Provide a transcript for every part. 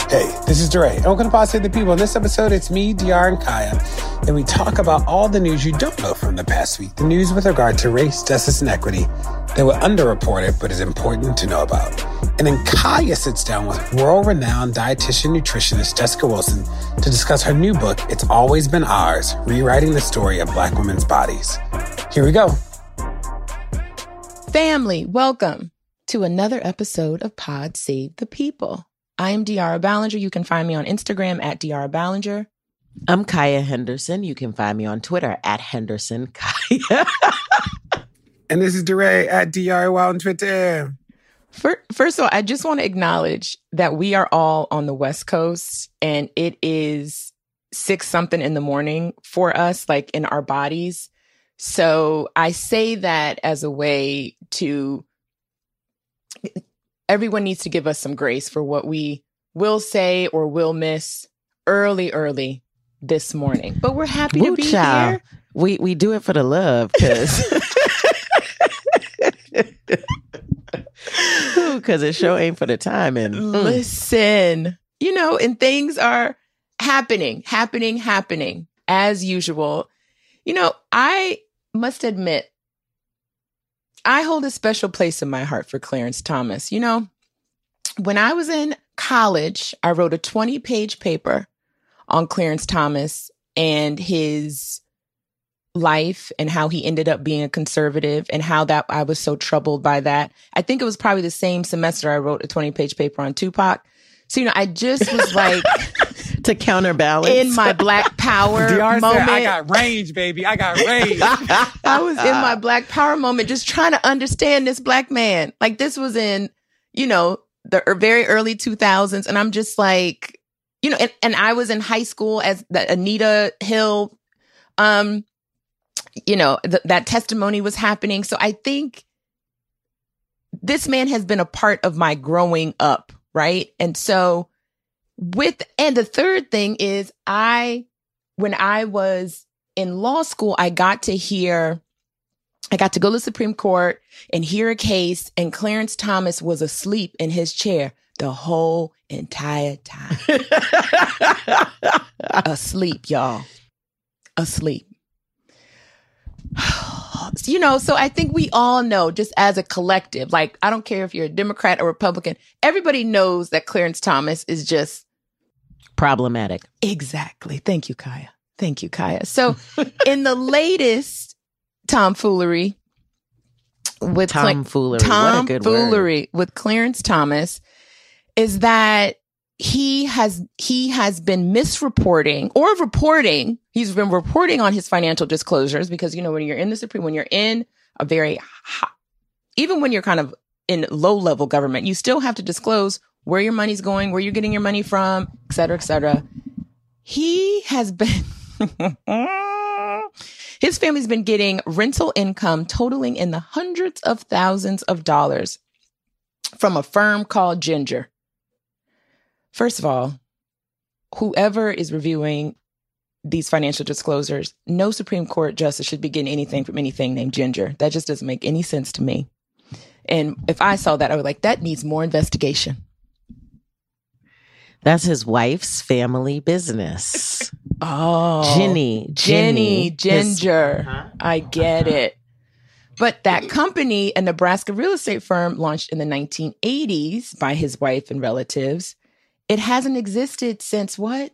Hey, this is DeRay, and welcome to Pod Save the People. In this episode, it's me, DR, and Kaya, and we talk about all the news you don't know from the past week. The news with regard to race, justice, and equity that were underreported but is important to know about. And then Kaya sits down with world-renowned dietitian nutritionist Jessica Wilson to discuss her new book, It's Always Been Ours, Rewriting the Story of Black Women's Bodies. Here we go. Family, welcome to another episode of Pod Save the People. I am De'Ara Ballinger. You can find me on Instagram at De'Ara Ballinger. I'm Kaya Henderson. You can find me on Twitter at Henderson Kaya. And this is DeRay at DR on Twitter. First of all, I just want to acknowledge that we are all on the West Coast and it is 6-something in the morning for us, like in our bodies. So I say that as a way to... Everyone needs to give us some grace for what we will say or will miss early this morning. But we're happy to be here. We do it for the love, because it sure ain't for the timing. Listen, and things are happening as usual. I must admit, I hold a special place in my heart for Clarence Thomas. When I was in college, I wrote a 20-page paper on Clarence Thomas and his life and how he ended up being a conservative and how that I was so troubled by that. I think it was probably the same semester I wrote a 20-page paper on Tupac. So, I just was like... to counterbalance. In my Black Power DR moment. Said, I got range, baby. I got range. I was in my Black Power moment just trying to understand this Black man. Like, this was in, the very early 2000s. And I'm just like, and I was in high school as the Anita Hill, that testimony was happening. So I think this man has been a part of my growing up, right? And so and the third thing is when I was in law school, I got to go to the Supreme Court and hear a case, and Clarence Thomas was asleep in his chair the whole entire time. Asleep, y'all. Asleep. So I think we all know, just as a collective, like, I don't care if you're a Democrat or Republican, everybody knows that Clarence Thomas is just problematic. Exactly. Thank you, Kaya. So in the latest tomfoolery with what a good word. With Clarence Thomas is that he has been misreporting or reporting. He's been reporting on his financial disclosures because, when you're in the Supreme, when you're in a very high, even when you're kind of in low level government, you still have to disclose where your money's going, where you're getting your money from, et cetera, et cetera. He has been, his family's been getting rental income totaling in the hundreds of thousands of dollars from a firm called Ginger. First of all, whoever is reviewing these financial disclosures, no Supreme Court justice should be getting anything from anything named Ginger. That just doesn't make any sense to me. And if I saw that, I would like, that needs more investigation. That's his wife's family business. Oh, Ginger. I get it. But that company, a Nebraska real estate firm launched in the 1980s by his wife and relatives, it hasn't existed since what?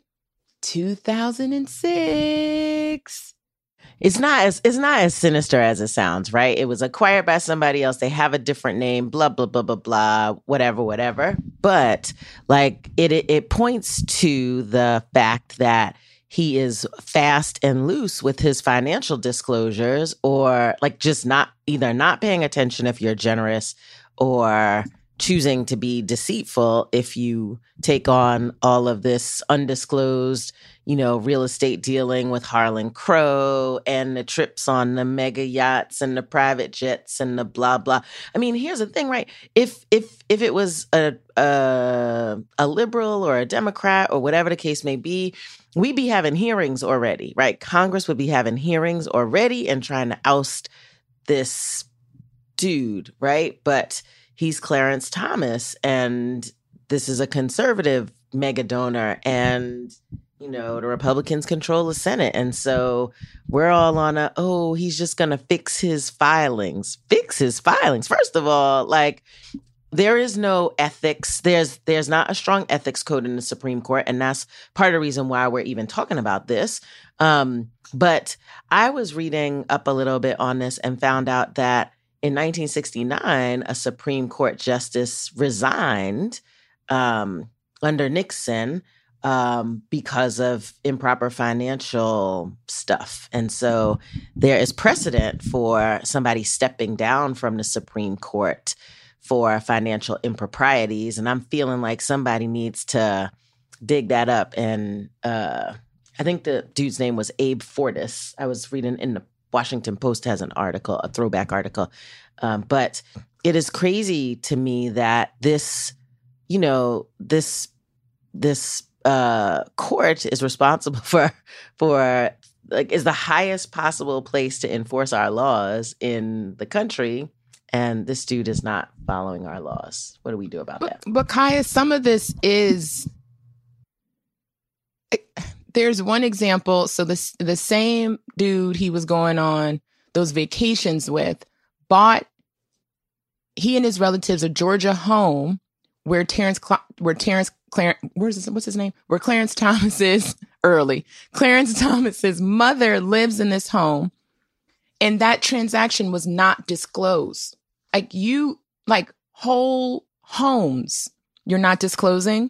2006. It's not as sinister as it sounds, right? It was acquired by somebody else. They have a different name, blah, blah, blah, blah, blah, whatever. But like it points to the fact that he is fast and loose with his financial disclosures, or like just either not paying attention if you're generous, or choosing to be deceitful if you take on all of this undisclosed, real estate dealing with Harlan Crow and the trips on the mega yachts and the private jets and the blah, blah. I mean, here's the thing, right? If it was a liberal or a Democrat or whatever the case may be, we'd be having hearings already, right? Congress would be having hearings already and trying to oust this dude, right? But he's Clarence Thomas, and this is a conservative mega donor, and the Republicans control the Senate. And so we're all on he's just going to fix his filings. First of all, there is no ethics. There's not a strong ethics code in the Supreme Court. And that's part of the reason why we're even talking about this. But I was reading up a little bit on this and found out that in 1969, a Supreme Court justice resigned under Nixon because of improper financial stuff. And so there is precedent for somebody stepping down from the Supreme Court for financial improprieties. And I'm feeling like somebody needs to dig that up. And I think the dude's name was Abe Fortas. I was reading in the Washington Post has an article, a throwback article. But it is crazy to me that this court is responsible for is the highest possible place to enforce our laws in the country, and this dude is not following our laws. What do we do about that? But Kaya, some of this is. There's one example. So the same dude he was going on those vacations with bought he and his relatives a Georgia home where Clarence Thomas's Clarence Thomas's mother lives in this home, and that transaction was not disclosed. Whole homes you're not disclosing.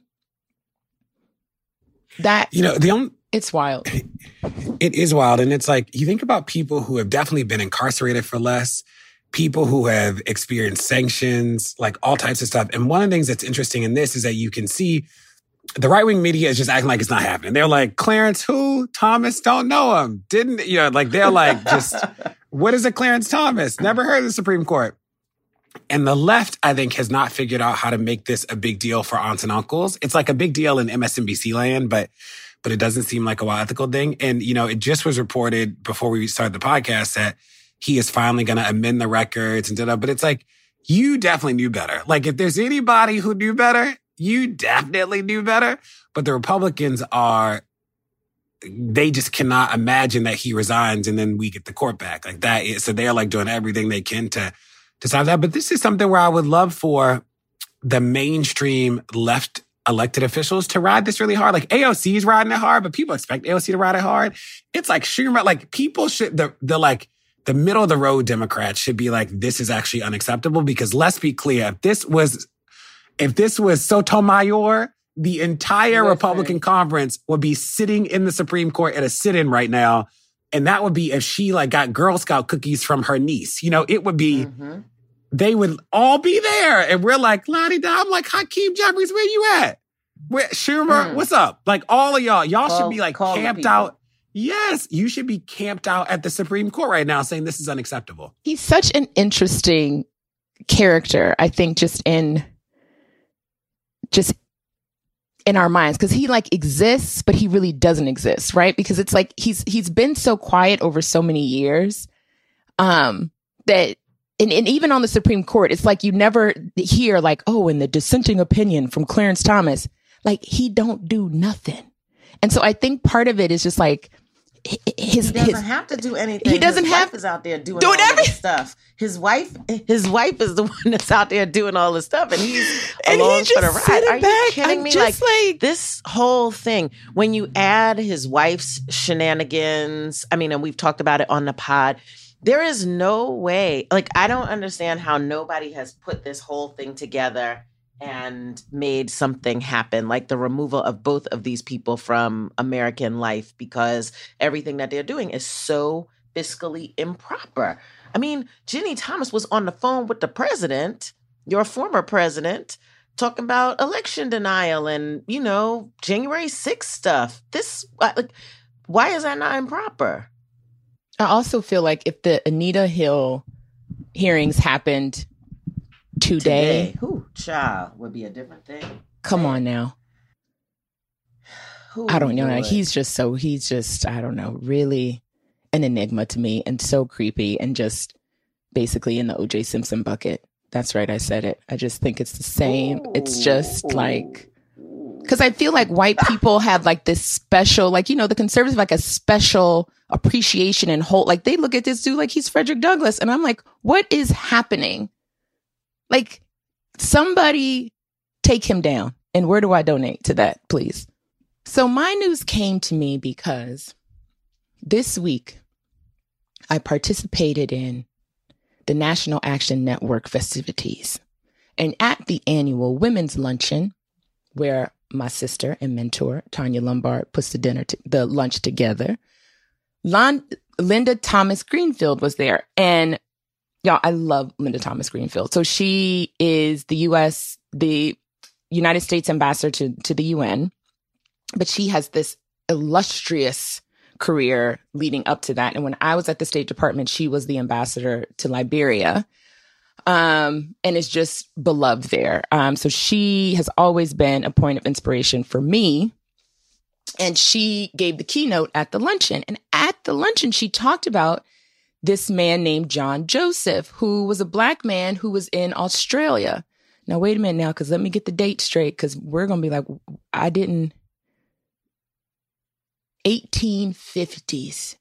That it's wild. It is wild, and it's you think about people who have definitely been incarcerated for less. People who have experienced sanctions, all types of stuff. And one of the things that's interesting in this is that you can see the right-wing media is just acting like it's not happening. They're like, Clarence who? Thomas? Don't know him. Didn't, they're just, what is a Clarence Thomas? Never heard of the Supreme Court. And the left, I think, has not figured out how to make this a big deal for aunts and uncles. It's a big deal in MSNBC land, but it doesn't seem like a wild ethical thing. And, it just was reported before we started the podcast that he is finally going to amend the records and but it's you definitely knew better. If there's anybody who knew better, you definitely knew better. But the Republicans they just cannot imagine that he resigns and then we get the court back so they're doing everything they can to stop that. But this is something where I would love for the mainstream left elected officials to ride this really hard. AOC is riding it hard, but people expect AOC to ride it hard. It's Schumer, people should, the middle of the road Democrats should be this is actually unacceptable, because let's be clear, if this was Sotomayor, the entire Republican conference would be sitting in the Supreme Court at a sit-in right now. And that would be if she got Girl Scout cookies from her niece. It would be, they would all be there. And we're la-di-da. I'm Hakeem Jeffries, where you at? Schumer, what's up? All of y'all should be camped out. Yes, you should be camped out at the Supreme Court right now saying this is unacceptable. He's such an interesting character, I think, just in our minds, because he exists, but he really doesn't exist, right? Because it's he's been so quiet over so many years that and even on the Supreme Court, it's you never hear in the dissenting opinion from Clarence Thomas, he don't do nothing. And so I think part of it is just he doesn't have to do anything. He doesn't his have wife is out there doing all this stuff. His wife is the one that's out there doing all this stuff, and he's along for the ride. Are you kidding me? This whole thing, when you add his wife's shenanigans, and we've talked about it on the pod, there is no way. I don't understand how nobody has put this whole thing together and made something happen, the removal of both of these people from American life, because everything that they're doing is so fiscally improper. Ginny Thomas was on the phone with the president, your former president, talking about election denial and, January 6th stuff. This, why is that not improper? I also feel if the Anita Hill hearings happened today. Who, child, would be a different thing. Come on now. I don't know. He's just, I don't know, really an enigma to me, and so creepy, and just basically in the O.J. Simpson bucket. That's right. I said it. I just think it's the same. It's just Because I feel like white people have like this special, like, you know, the conservatives have like a special appreciation and whole, like they look at this dude like he's Frederick Douglass. And I'm like, what is happening? Like, somebody take him down. And where do I donate to that, please? So my news came to me because this week I participated in the National Action Network festivities. And at the annual Women's Luncheon, where my sister and mentor, Tanya Lombard, puts the lunch together, Linda Thomas Greenfield was there. And y'all, I love Linda Thomas Greenfield. So she is the United States ambassador to the UN, but she has this illustrious career leading up to that. And when I was at the State Department, she was the ambassador to Liberia, and is just beloved there. So she has always been a point of inspiration for me. And she gave the keynote at the luncheon. And at the luncheon, she talked about this man named John Joseph, who was a Black man who was in Australia. Now, wait a minute now, because let me get the date straight, because we're going to be like, 1850s.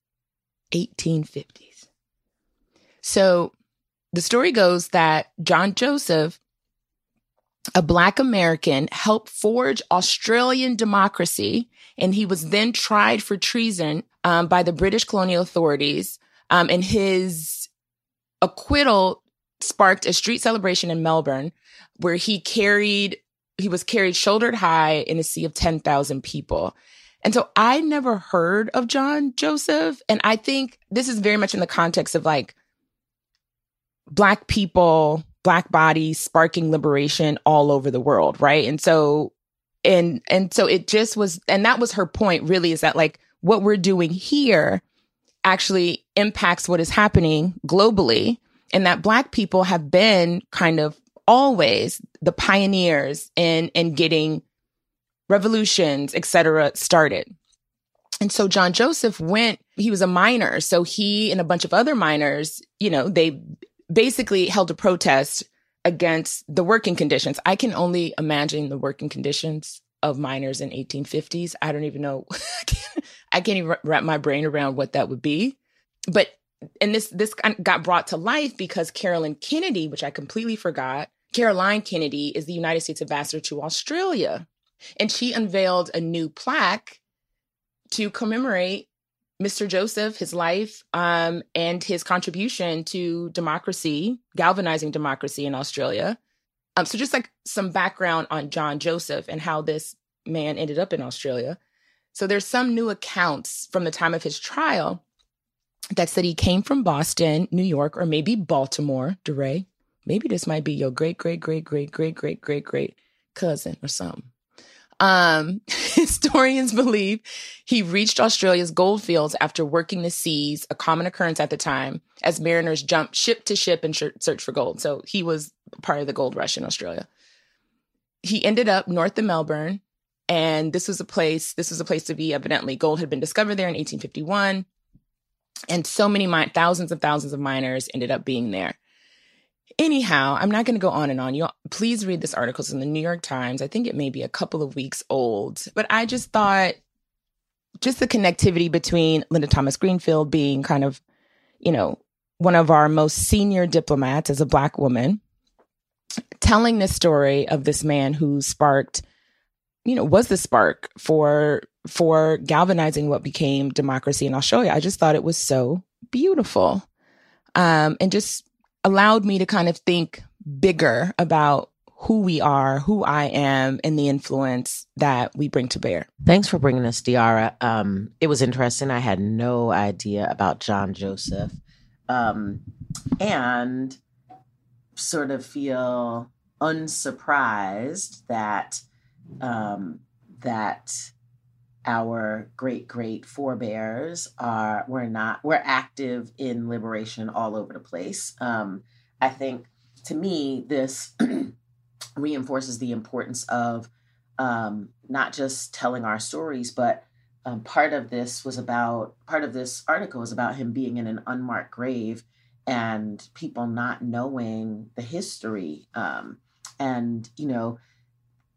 1850s. So the story goes that John Joseph, a Black American, helped forge Australian democracy, and he was then tried for treason by the British colonial authorities, and his acquittal sparked a street celebration in Melbourne where he was carried shouldered high in a sea of 10,000 people. And so I never heard of John Joseph. And I think this is very much in the context of like Black people, Black bodies sparking liberation all over the world. Right. And so it just was, and that was her point really, is that like what we're doing here actually impacts what is happening globally. And that Black people have been kind of always the pioneers in getting revolutions, et cetera, started. And so John Joseph he was a miner. So he and a bunch of other miners, you know, they basically held a protest against the working conditions. I can only imagine the working conditions of miners in 1850s. I don't even know. I can't even wrap my brain around what that would be. But and this got brought to life because Caroline Kennedy, which I completely forgot, Caroline Kennedy is the United States ambassador to Australia. And she unveiled a new plaque to commemorate Mr. Joseph, his life, and his contribution to democracy, galvanizing democracy in Australia. So just like some background on John Joseph and how this man ended up in Australia. So there's some new accounts from the time of his trial that said he came from Boston, New York, or maybe Baltimore, DeRay. Maybe this might be your great cousin or something. Historians believe he reached Australia's goldfields after working the seas, a common occurrence at the time, as mariners jumped ship to ship in search for gold. So he was part of the gold rush in Australia. He ended up north of Melbourne, and this was a place to be. Evidently, gold had been discovered there in 1851. And so many thousands of miners ended up being there. Anyhow, I'm not going to go on and on. You please read this article. It's in the New York Times. I think it may be a couple of weeks old. But I just thought just the connectivity between Linda Thomas Greenfield being kind of, you know, one of our most senior diplomats as a Black woman, telling this story of this man who was the spark for galvanizing what became democracy in Australia. I just thought it was so beautiful, and just allowed me to kind of think bigger about who we are, who I am, and the influence that we bring to bear. Thanks for bringing us, Diara. It was interesting. I had no idea about John Joseph, and sort of feel unsurprised that our great forebears were active in liberation all over the place. I think to me, this reinforces the importance of not just telling our stories, but part of this article was about him being in an unmarked grave and people not knowing the history. And, you know,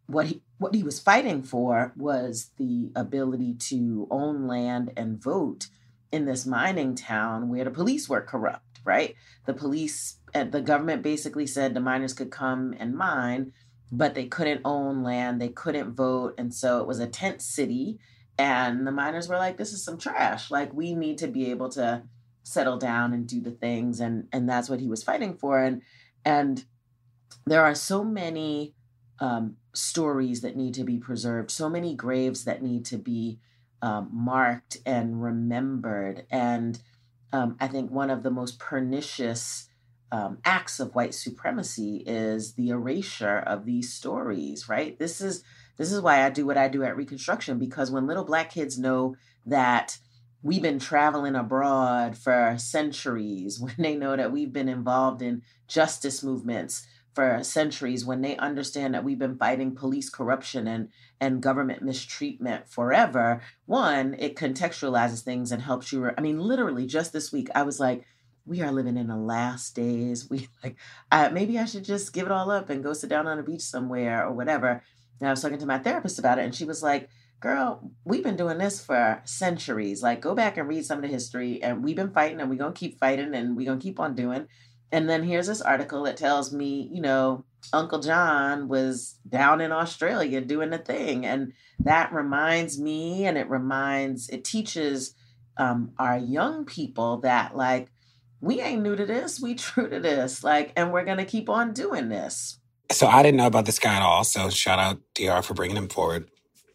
what he was fighting for was the ability to own land and vote in this mining town where the police were corrupt, right? The police and the government basically said the miners could come and mine, but they couldn't own land, they couldn't vote. And so it was a tent city. And the miners were like, this is some trash. Like, we need to be able to settle down and do the things. And that's what he was fighting for. And there are so many stories that need to be preserved, so many graves that need to be marked and remembered. And I think one of the most pernicious acts of white supremacy is the erasure of these stories, right? This is why I do what I do at Reconstruction, because when little Black kids know that we've been traveling abroad for centuries, when they know that we've been involved in justice movements for centuries, when they understand that we've been fighting police corruption and government mistreatment forever, one, it contextualizes things and helps you. I mean, literally just this week, I was like, we are living in the last days. Maybe I should just give it all up and go sit down on a beach somewhere or whatever. And I was talking to my therapist about it, and she was like, girl, we've been doing this for centuries. Like, go back and read some of the history, and we've been fighting, and we're going to keep fighting, and we're going to keep on doing. And then here's this article that tells me, Uncle John was down in Australia doing the thing. And that reminds me, and it teaches our young people that, like, we ain't new to this, we true to this, like, and we're going to keep on doing this. So I didn't know about this guy at all. So shout out DR for bringing him forward.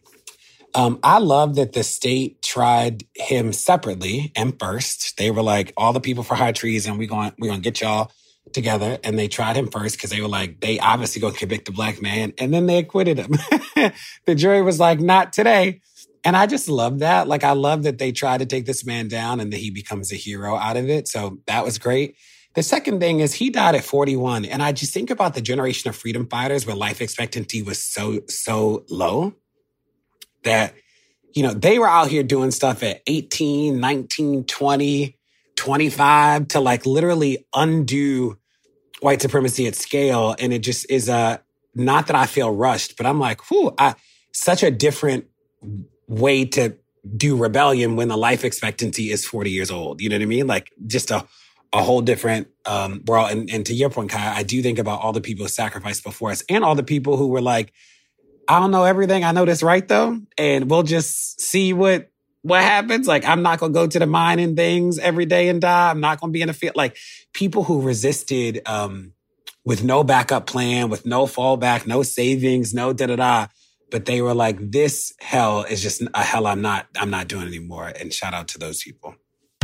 I love that the state tried him separately and first. They were like, all the people for high treason, we're going to get y'all together. And they tried him first because they were like, they obviously going to convict the Black man. And then they acquitted him. The jury was like, not today. And I just love that. Like, I love that they tried to take this man down and that he becomes a hero out of it. So that was great. The second thing is he died at 41. And I just think about the generation of freedom fighters where life expectancy was so low that, they were out here doing stuff at 18, 19, 20, 25 to like literally undo white supremacy at scale. And it just is not that I feel rushed, but I'm like, such a different way to do rebellion when the life expectancy is 40 years old. You know what I mean? Like, just a whole different world. And to your point, Kai, I do think about all the people who sacrificed before us and all the people who were like, I don't know everything. I know this right, though. And we'll just see what happens. Like, I'm not going to go to the mining things every day and die. I'm not going to be in the field. Like, people who resisted with no backup plan, with no fallback, no savings, no da-da-da. But they were like, this hell is just a hell I'm not doing anymore. And shout out to those people.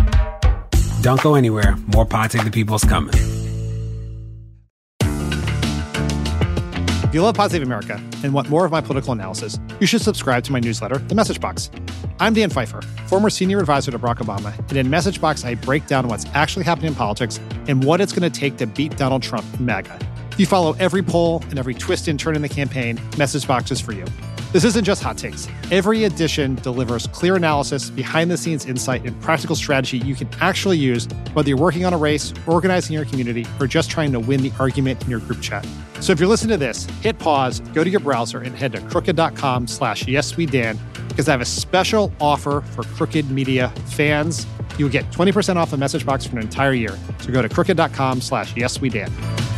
Don't go anywhere. More Pod Save the People's coming. If you love Pod Save America and want more of my political analysis, you should subscribe to my newsletter, The Message Box. I'm Dan Pfeiffer, former senior advisor to Barack Obama, and in Message Box, I break down what's actually happening in politics and what it's going to take to beat Donald Trump and MAGA. If you follow every poll and every twist and turn in the campaign, Message Box is for you. This isn't just hot takes. Every edition delivers clear analysis, behind-the-scenes insight, and practical strategy you can actually use, whether you're working on a race, organizing your community, or just trying to win the argument in your group chat. So if you're listening to this, hit pause, go to your browser, and head to crooked.com/yeswedan, because I have a special offer for Crooked Media fans. You'll get 20% off a Message Box for an entire year. So go to crooked.com/yeswedan.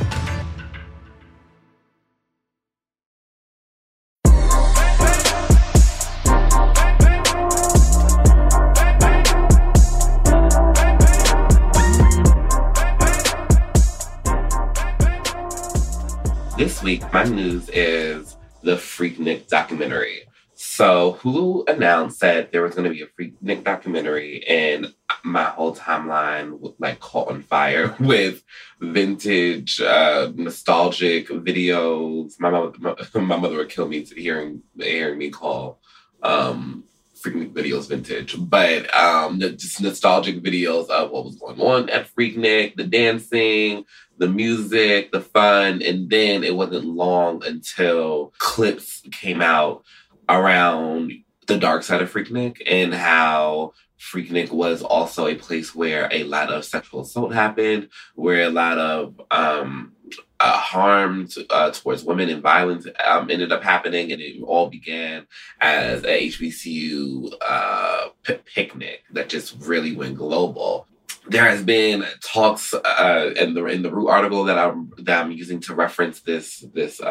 This week, my news is the Freaknik documentary. So Hulu announced that there was going to be a Freaknik documentary, and my whole timeline caught on fire with vintage, nostalgic videos. My mother would kill me hearing me call Freaknik videos vintage, but just nostalgic videos of what was going on at Freaknik, the dancing, the music, the fun. And then it wasn't long until clips came out around the dark side of Freaknik and how Freaknik was also a place where a lot of sexual assault happened, where a lot of harm towards women and violence ended up happening, and it all began as a HBCU picnic that just really went global. There has been talks in the Root article that I'm using to reference this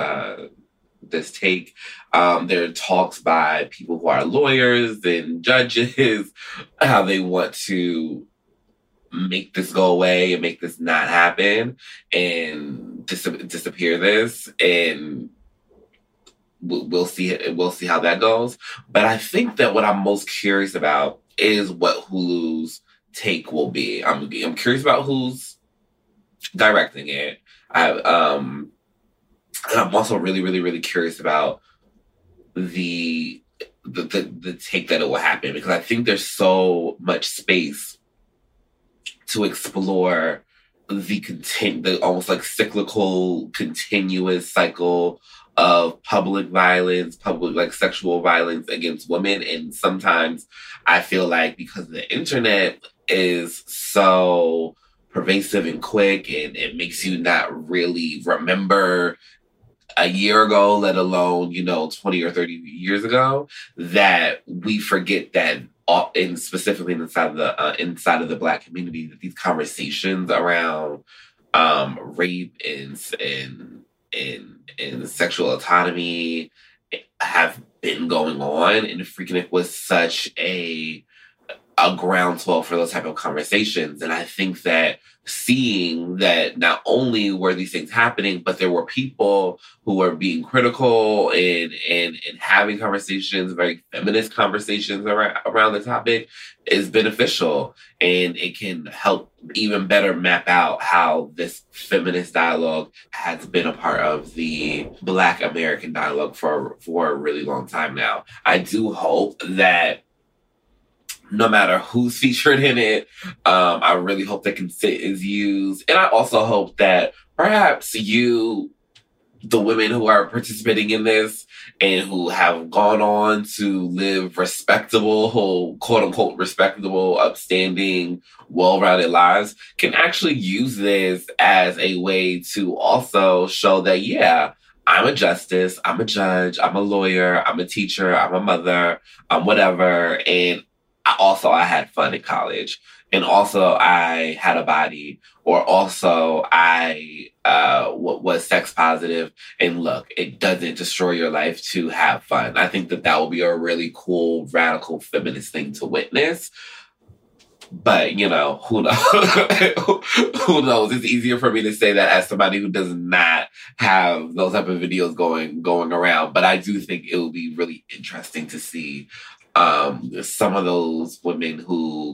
take. There are talks by people who are lawyers and judges how they want to make this go away and make this not happen and disappear this, and we'll see how that goes. But I think that what I'm most curious about is what Hulu's take will be. I'm curious about who's directing it. I'm also really, really, really curious about the take that it will happen, because I think there's so much space to explore the almost like cyclical, continuous cycle of public violence, like sexual violence against women. And sometimes I feel like because the internet is so pervasive and quick, and it makes you not really remember a year ago, let alone, 20 or 30 years ago, that we forget that, and specifically inside of the Black community, that these conversations around rape and sexual autonomy have been going on, and Freaknik was such a groundswell for those type of conversations. And I think that seeing that not only were these things happening, but there were people who were being critical and having conversations, very feminist conversations around the topic, is beneficial. And it can help even better map out how this feminist dialogue has been a part of the Black American dialogue for a really long time now. I do hope that no matter who's featured in it, I really hope that consent is used. And I also hope that perhaps the women who are participating in this and who have gone on to live respectable, quote unquote, respectable, upstanding, well-rounded lives, can actually use this as a way to also show that, yeah, I'm a justice, I'm a judge, I'm a lawyer, I'm a teacher, I'm a mother, I'm whatever. And I had fun in college, and also I had a body, or also I was sex positive. And look, it doesn't destroy your life to have fun. I think that will be a really cool, radical feminist thing to witness. But, who knows? Who knows? It's easier for me to say that as somebody who does not have those type of videos going around. But I do think it will be really interesting to see some of those women who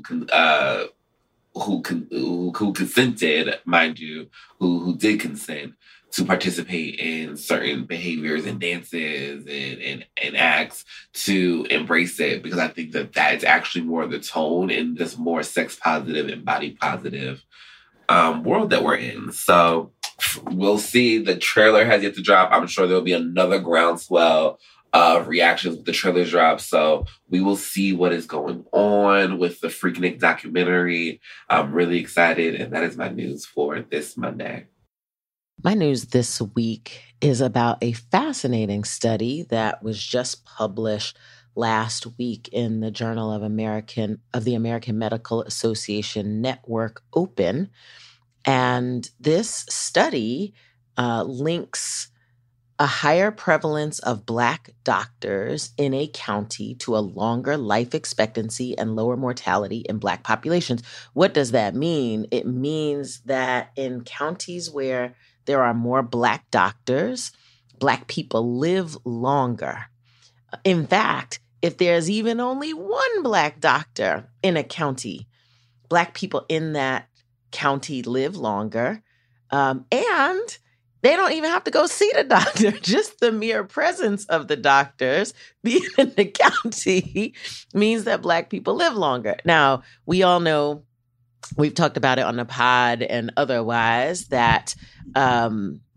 consented, mind you, who did consent to participate in certain behaviors and dances and acts, to embrace it, because I think that is actually more the tone in this more sex positive and body positive world that we're in. So we'll see. The trailer has yet to drop. I'm sure there'll be another groundswell of reactions with the trailer drop. So we will see what is going on with the Freaknik documentary. I'm really excited, and that is my news for this Monday. My news this week is about a fascinating study that was just published last week in the Journal of the American Medical Association Network Open. And this study links a higher prevalence of Black doctors in a county to a longer life expectancy and lower mortality in Black populations. What does that mean? It means that in counties where there are more Black doctors, Black people live longer. In fact, if there's even only one Black doctor in a county, Black people in that county live longer, and they don't even have to go see the doctor. Just the mere presence of the doctors being in the county means that Black people live longer. Now, we all know, we've talked about it on the pod and otherwise, that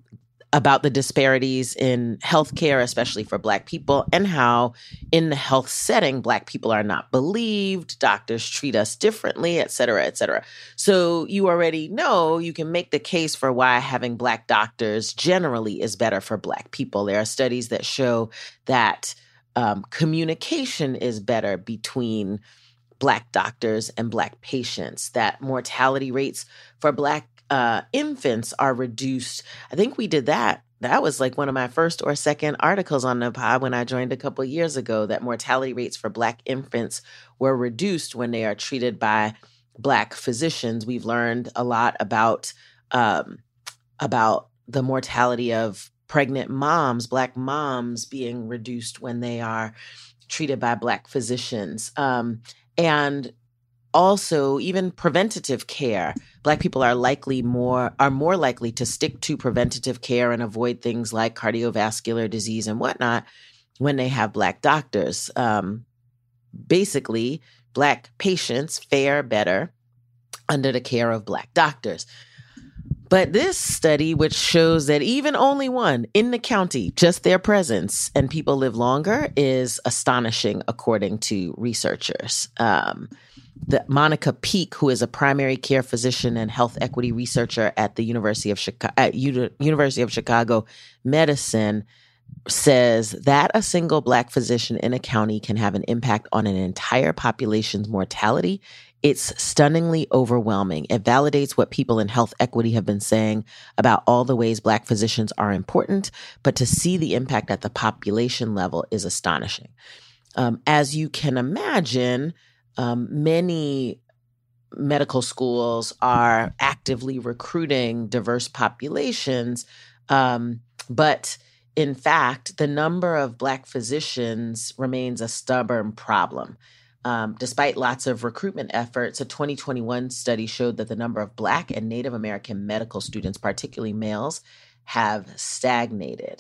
about the disparities in healthcare, especially for Black people, and how in the health setting, Black people are not believed, doctors treat us differently, et cetera, et cetera. So you already know you can make the case for why having Black doctors generally is better for Black people. There are studies that show that communication is better between Black doctors and Black patients, that mortality rates for Black infants are reduced. I think we did that. That was like one of my first or second articles on the pod when I joined a couple of years ago, that mortality rates for Black infants were reduced when they are treated by Black physicians. We've learned a lot about the mortality of pregnant moms, Black moms being reduced when they are treated by Black physicians. And also, even preventative care, Black people are more likely to stick to preventative care and avoid things like cardiovascular disease and whatnot when they have Black doctors. Basically, Black patients fare better under the care of Black doctors. But this study, which shows that even only one in the county, just their presence, and people live longer, is astonishing, according to researchers. Monica Peak, who is a primary care physician and health equity researcher at the University of Chicago Medicine, says that a single Black physician in a county can have an impact on an entire population's mortality. It's stunningly overwhelming. It validates what people in health equity have been saying about all the ways Black physicians are important, but to see the impact at the population level is astonishing. As you can imagine, many medical schools are actively recruiting diverse populations, but in fact, the number of Black physicians remains a stubborn problem. Despite lots of recruitment efforts, a 2021 study showed that the number of Black and Native American medical students, particularly males, have stagnated.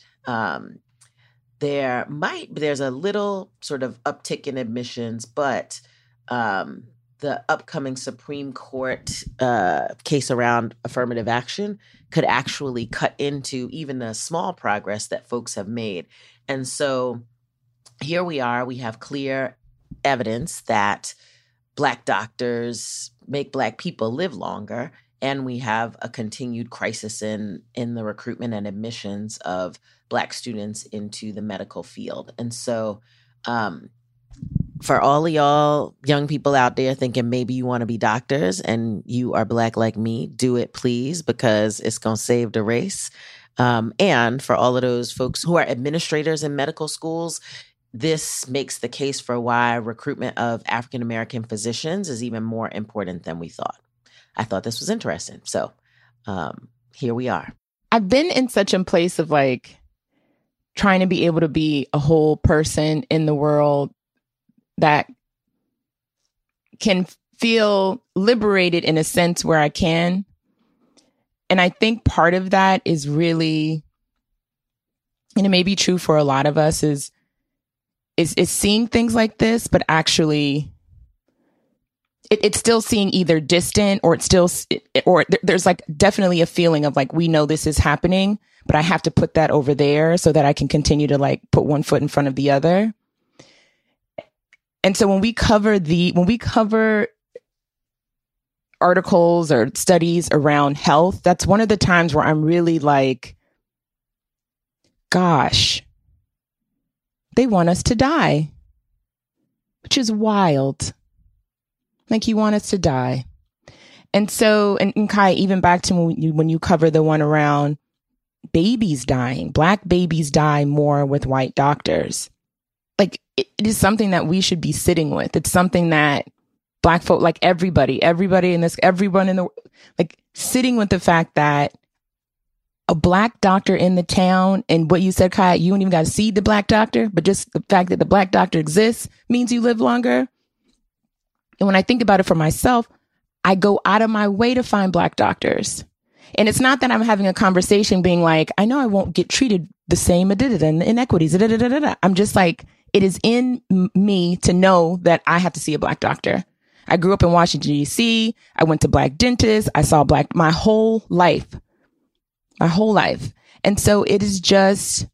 There's a little sort of uptick in admissions, but the upcoming Supreme Court case around affirmative action could actually cut into even the small progress that folks have made. And so here we are, we have clear evidence that Black doctors make Black people live longer, and we have a continued crisis in the recruitment and admissions of Black students into the medical field. And so for all of y'all young people out there thinking maybe you want to be doctors and you are Black like me, do it please, because it's going to save the race. And for all of those folks who are administrators in medical schools, this makes the case for why recruitment of African-American physicians is even more important than we thought. I thought this was interesting. So here we are. I've been in such a place of like trying to be able to be a whole person in the world that can feel liberated in a sense where I can. And I think part of that is really, and it may be true for a lot of us, is seeing things like this, but actually it's still seeing either distant or there's like definitely a feeling of like, we know this is happening, but I have to put that over there so that I can continue to like put one foot in front of the other. And so when we cover articles or studies around health, that's one of the times where I'm really like, gosh, they want us to die, which is wild. Like, you want us to die. And so, and Kai, even back to when you cover the one around babies dying, Black babies die more with white doctors. Like, it is something that we should be sitting with. It's something that Black folk, like everyone in the, like, sitting with the fact that a Black doctor in the town, and what you said, Kai, you don't even got to see the Black doctor, but just the fact that the Black doctor exists means you live longer. And when I think about it for myself, I go out of my way to find Black doctors. And it's not that I'm having a conversation being like, I know I won't get treated the same inequities. I'm just like, it is in me to know that I have to see a Black doctor. I grew up in Washington, D.C. I went to Black dentists. I saw Black my whole life. my whole life. And so it is just,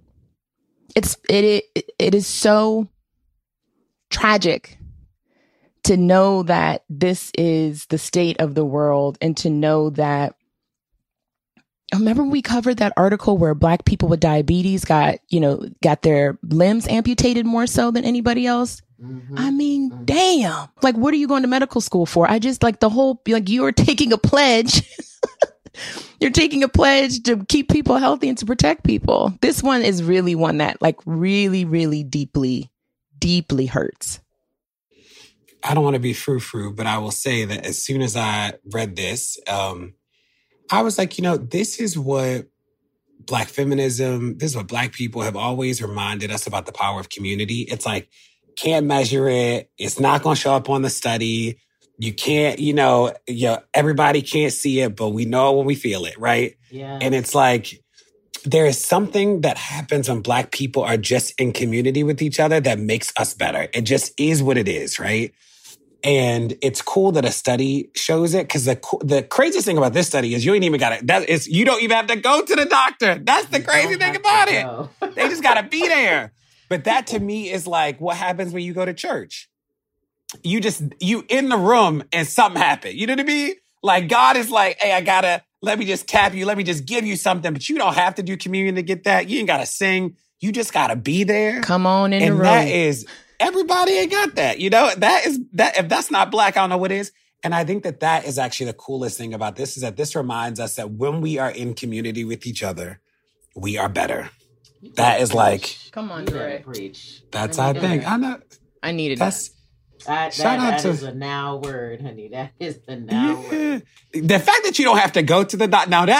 it is so tragic to know that this is the state of the world, and to know that, remember we covered that article where Black people with diabetes got their limbs amputated more so than anybody else? Mm-hmm. I mean, mm-hmm. Damn. Like, what are you going to medical school for? I just like the whole, like, you are taking a pledge. You're taking a pledge to keep people healthy and to protect people. This one is really one that like really, really deeply, deeply hurts. I don't want to be frou-frou, but I will say that as soon as I read this, I was like, this is what Black feminism, this is what Black people have always reminded us about the power of community. It's like, can't measure it. It's not going to show up on the study. You can't, everybody can't see it, but we know when we feel it, right? Yeah. And it's like, there is something that happens when Black people are just in community with each other that makes us better. It just is what it is, right? And it's cool that a study shows it, because the craziest thing about this study is you ain't even got it. You don't even have to go to the doctor. That's the crazy thing about it. They just got to be there. But that to me is like what happens when you go to church. You in the room and something happened. You know what I mean? Like God is like, hey, let me just tap you. Let me just give you something. But you don't have to do communion to get that. You ain't got to sing. You just got to be there. Come on in the room. And that is... Everybody ain't got that, that if that's not Black, I don't know what is. And I think that is actually the coolest thing about this, is that this reminds us that when we are in community with each other, we are better. That is like, come on, Dre. That's our thing. I know. I needed that. That is a now word, honey. That is the now word. The fact that you don't have to go to the doctor, now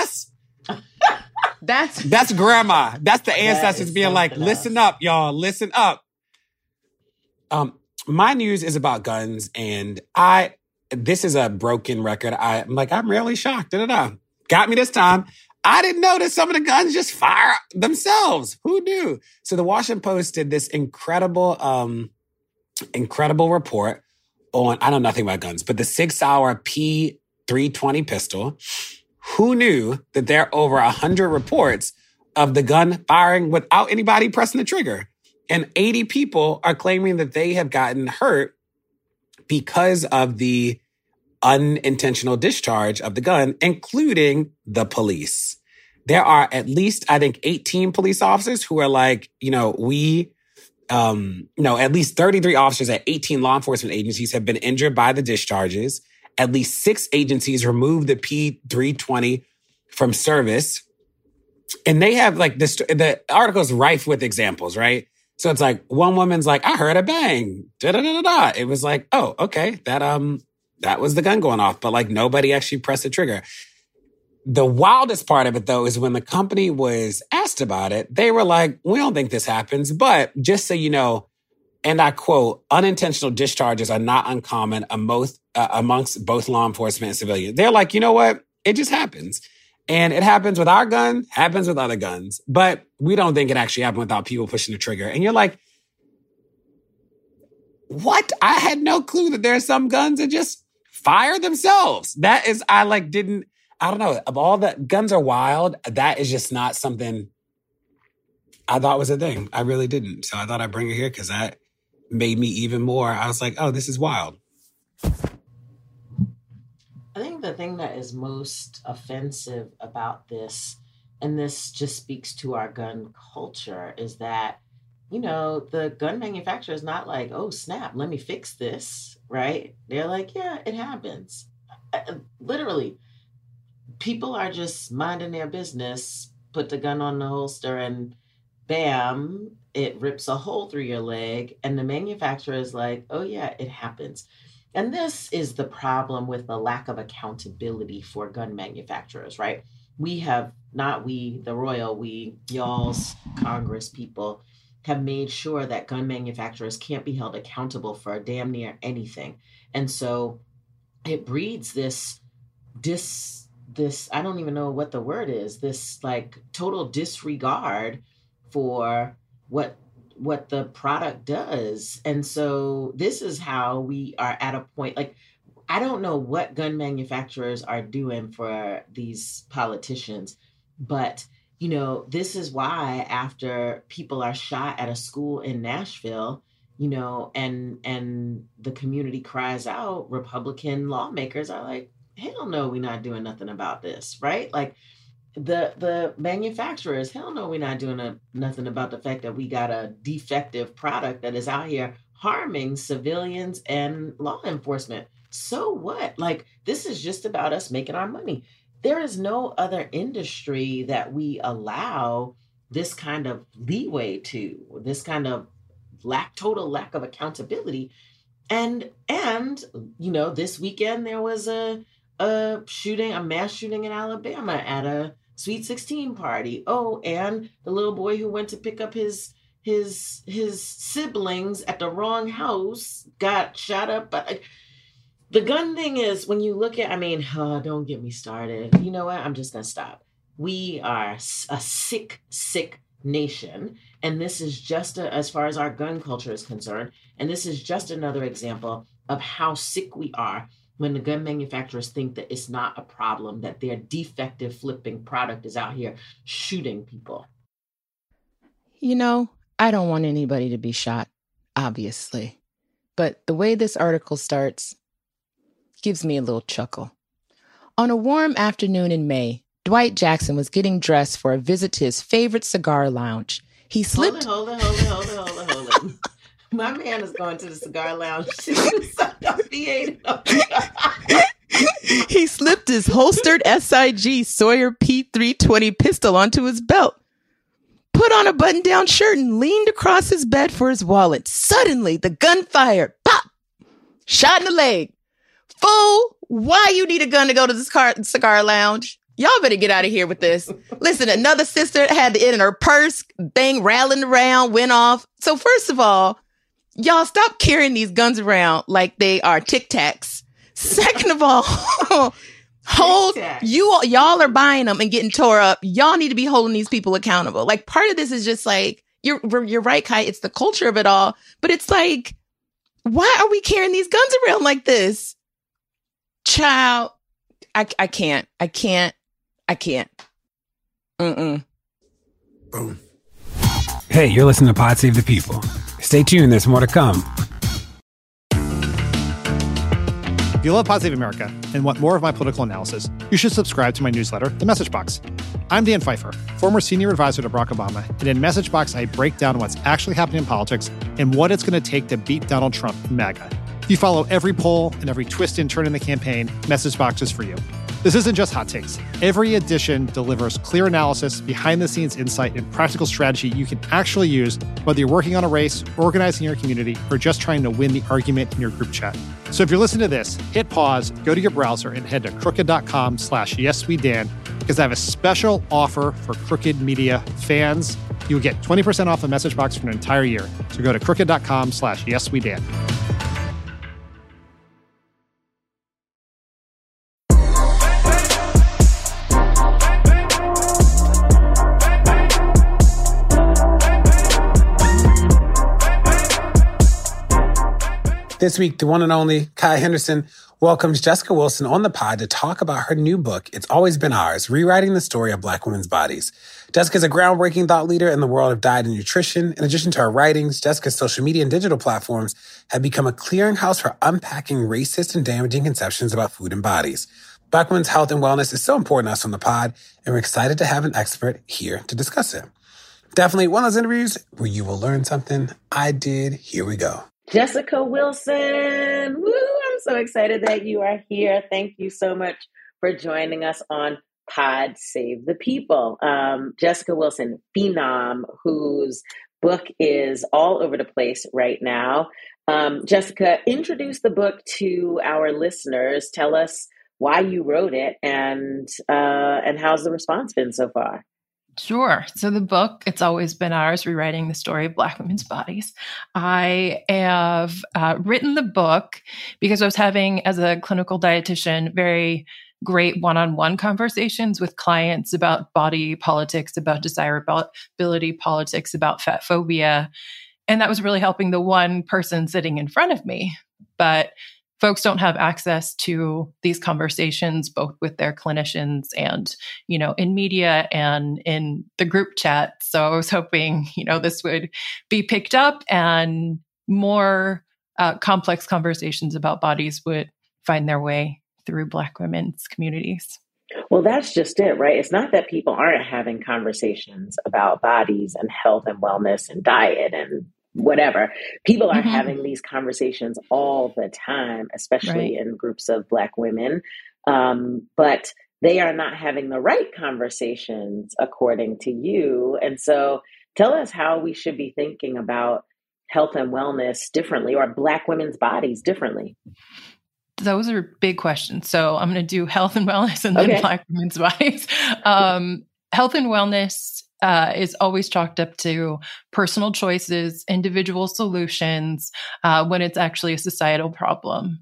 that's grandma. That's the ancestors being like, listen up, y'all, listen up. My news is about guns, and this is a broken record. I'm really shocked. Got me this time. I didn't know that some of the guns just fire themselves. Who knew? So the Washington Post did this incredible report on, I know nothing about guns, but the 6-hour P320 pistol. Who knew that there are over 100 reports of the gun firing without anybody pressing the trigger? And 80 people are claiming that they have gotten hurt because of the unintentional discharge of the gun, including the police. There are at least, I think, 18 police officers who are like, at least 33 officers at 18 law enforcement agencies have been injured by the discharges. At least 6 agencies removed the P320 from service. And they have like the article is rife with examples, right? So it's like one woman's like, I heard a bang. Da-da-da-da-da. It was like, oh, okay. That was the gun going off. But like nobody actually pressed the trigger. The wildest part of it, though, is when the company was asked about it, they were like, we don't think this happens. But just so you know, and I quote, unintentional discharges are not uncommon amongst both law enforcement and civilians. They're like, you know what? It just happens. And it happens with our gun, happens with other guns. But we don't think it actually happened without people pushing the trigger. And you're like, what? I had no clue that there are some guns that just fire themselves. That is, I don't know. Of all the guns are wild, that is just not something I thought was a thing. I really didn't. So I thought I'd bring it here because that made me even more. I was like, oh, this is wild. I think the thing that is most offensive about this, and this just speaks to our gun culture, is that, the gun manufacturer is not like, oh, snap, let me fix this, right? They're like, yeah, it happens. Literally, people are just minding their business, put the gun on the holster, and bam, it rips a hole through your leg. And the manufacturer is like, oh, yeah, it happens. And this is the problem with the lack of accountability for gun manufacturers, right? Y'all's Congress people have made sure that gun manufacturers can't be held accountable for damn near anything. And so it breeds this, I don't even know what the word is, this like total disregard for what the product does. And so this is how we are at a point, like, I don't know what gun manufacturers are doing for these politicians, But, this is why after people are shot at a school in Nashville, and the community cries out, Republican lawmakers are like, hell no, we're not doing nothing about this, right? Like the manufacturers, hell no, we're not doing nothing about the fact that we got a defective product that is out here harming civilians and law enforcement. So what? Like, this is just about us making our money. There is no other industry that we allow this kind of leeway to, this kind of total lack of accountability. And this weekend there was a mass shooting in Alabama at a Sweet 16 party. Oh, and the little boy who went to pick up his siblings at the wrong house got shot up. But the gun thing is, when you look at, don't get me started. You know what? I'm just going to stop. We are a sick nation. And this is just as far as our gun culture is concerned. And this is just another example of how sick we are when the gun manufacturers think that it's not a problem, that their defective flipping product is out here shooting people. I don't want anybody to be shot, obviously. But the way this article starts gives me a little chuckle. On a warm afternoon in May, Dwight Jackson was getting dressed for a visit to his favorite cigar lounge. He slipped... Hold on. My man is going to the cigar lounge. He slipped his holstered SIG Sawyer P320 pistol onto his belt, put on a button-down shirt, and leaned across his bed for his wallet. Suddenly, the gun fired. Pop! Shot in the leg. Fool, why you need a gun to go to the cigar lounge? Y'all better get out of here with this. Listen, another sister had it in her purse, bang, rattling around, went off. So first of all, y'all stop carrying these guns around like they are Tic Tacs. Second of all, y'all are buying them and getting tore up. Y'all need to be holding these people accountable. Like, part of this is just like, you're right, Kai. It's the culture of it all. But it's like, why are we carrying these guns around like this? Child, I can't. Mm-mm. Boom. Hey, you're listening to Pod Save the People. Stay tuned, there's more to come. If you love Pod Save America and want more of my political analysis, you should subscribe to my newsletter, The Message Box. I'm Dan Pfeiffer, former senior advisor to Barack Obama, and in Message Box, I break down what's actually happening in politics and what it's going to take to beat Donald Trump and MAGA. If you follow every poll and every twist and turn in the campaign, Message Box is for you. This isn't just hot takes. Every edition delivers clear analysis, behind-the-scenes insight, and practical strategy you can actually use, whether you're working on a race, organizing your community, or just trying to win the argument in your group chat. So if you're listening to this, hit pause, go to your browser, and head to crooked.com/yeswedan, because I have a special offer for Crooked Media fans. You'll get 20% off the Message Box for an entire year. So go to crooked.com/yeswedan. This week, the one and only Kai Henderson welcomes Jessica Wilson on the pod to talk about her new book, It's Always Been Ours, Rewriting the Story of Black Women's Bodies. Jessica is a groundbreaking thought leader in the world of diet and nutrition. In addition to her writings, Jessica's social media and digital platforms have become a clearinghouse for unpacking racist and damaging conceptions about food and bodies. Black women's health and wellness is so important to us on the pod, and we're excited to have an expert here to discuss it. Definitely one of those interviews where you will learn something. I did. Here we go. Jessica Wilson. Woo! I'm so excited that you are here. Thank you so much for joining us on Pod Save the People. Jessica Wilson, phenom, whose book is all over the place right now. Jessica, introduce the book to our listeners. Tell us why you wrote it and how's the response been so far? Sure. So the book, It's Always Been Ours, Rewriting the Story of Black Women's Bodies. I have written the book because I was having, as a clinical dietitian, very great one-on-one conversations with clients about body politics, about desirability politics, about fat phobia. And that was really helping the one person sitting in front of me. But folks don't have access to these conversations, both with their clinicians and, in media and in the group chat. So I was hoping, this would be picked up and more complex conversations about bodies would find their way through Black women's communities. Well, that's just it, right? It's not that people aren't having conversations about bodies and health and wellness and diet and whatever. People are having these conversations all the time, especially in groups of Black women. But they are not having the right conversations, according to you. And so tell us how we should be thinking about health and wellness differently, or Black women's bodies differently. Those are big questions. So I'm going to do health and wellness and then Black women's bodies. Health and wellness is always chalked up to personal choices, individual solutions, when it's actually a societal problem.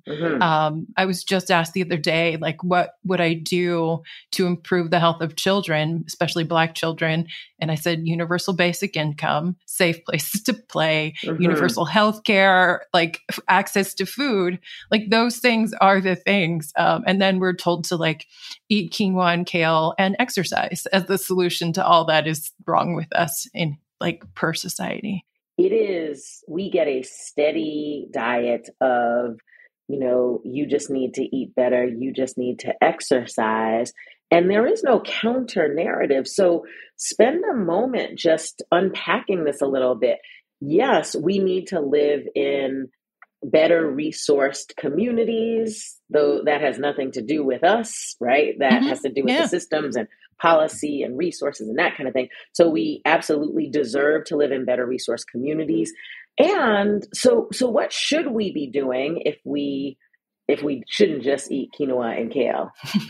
I was just asked the other day, what would I do to improve the health of children, especially Black children? And I said, universal basic income, safe places to play, universal health care, access to food. Those things are the things. And then we're told to eat quinoa and kale and exercise as the solution to all that is wrong with us in per society. It is, we get a steady diet of, you just need to eat better. You just need to exercise. And there is no counter narrative. So spend a moment just unpacking this a little bit. Yes, we need to live in better resourced communities, though that has nothing to do with us, right? That has to do with the systems and policy and resources and that kind of thing. So we absolutely deserve to live in better resource communities. And so what should we be doing if we shouldn't just eat quinoa and kale?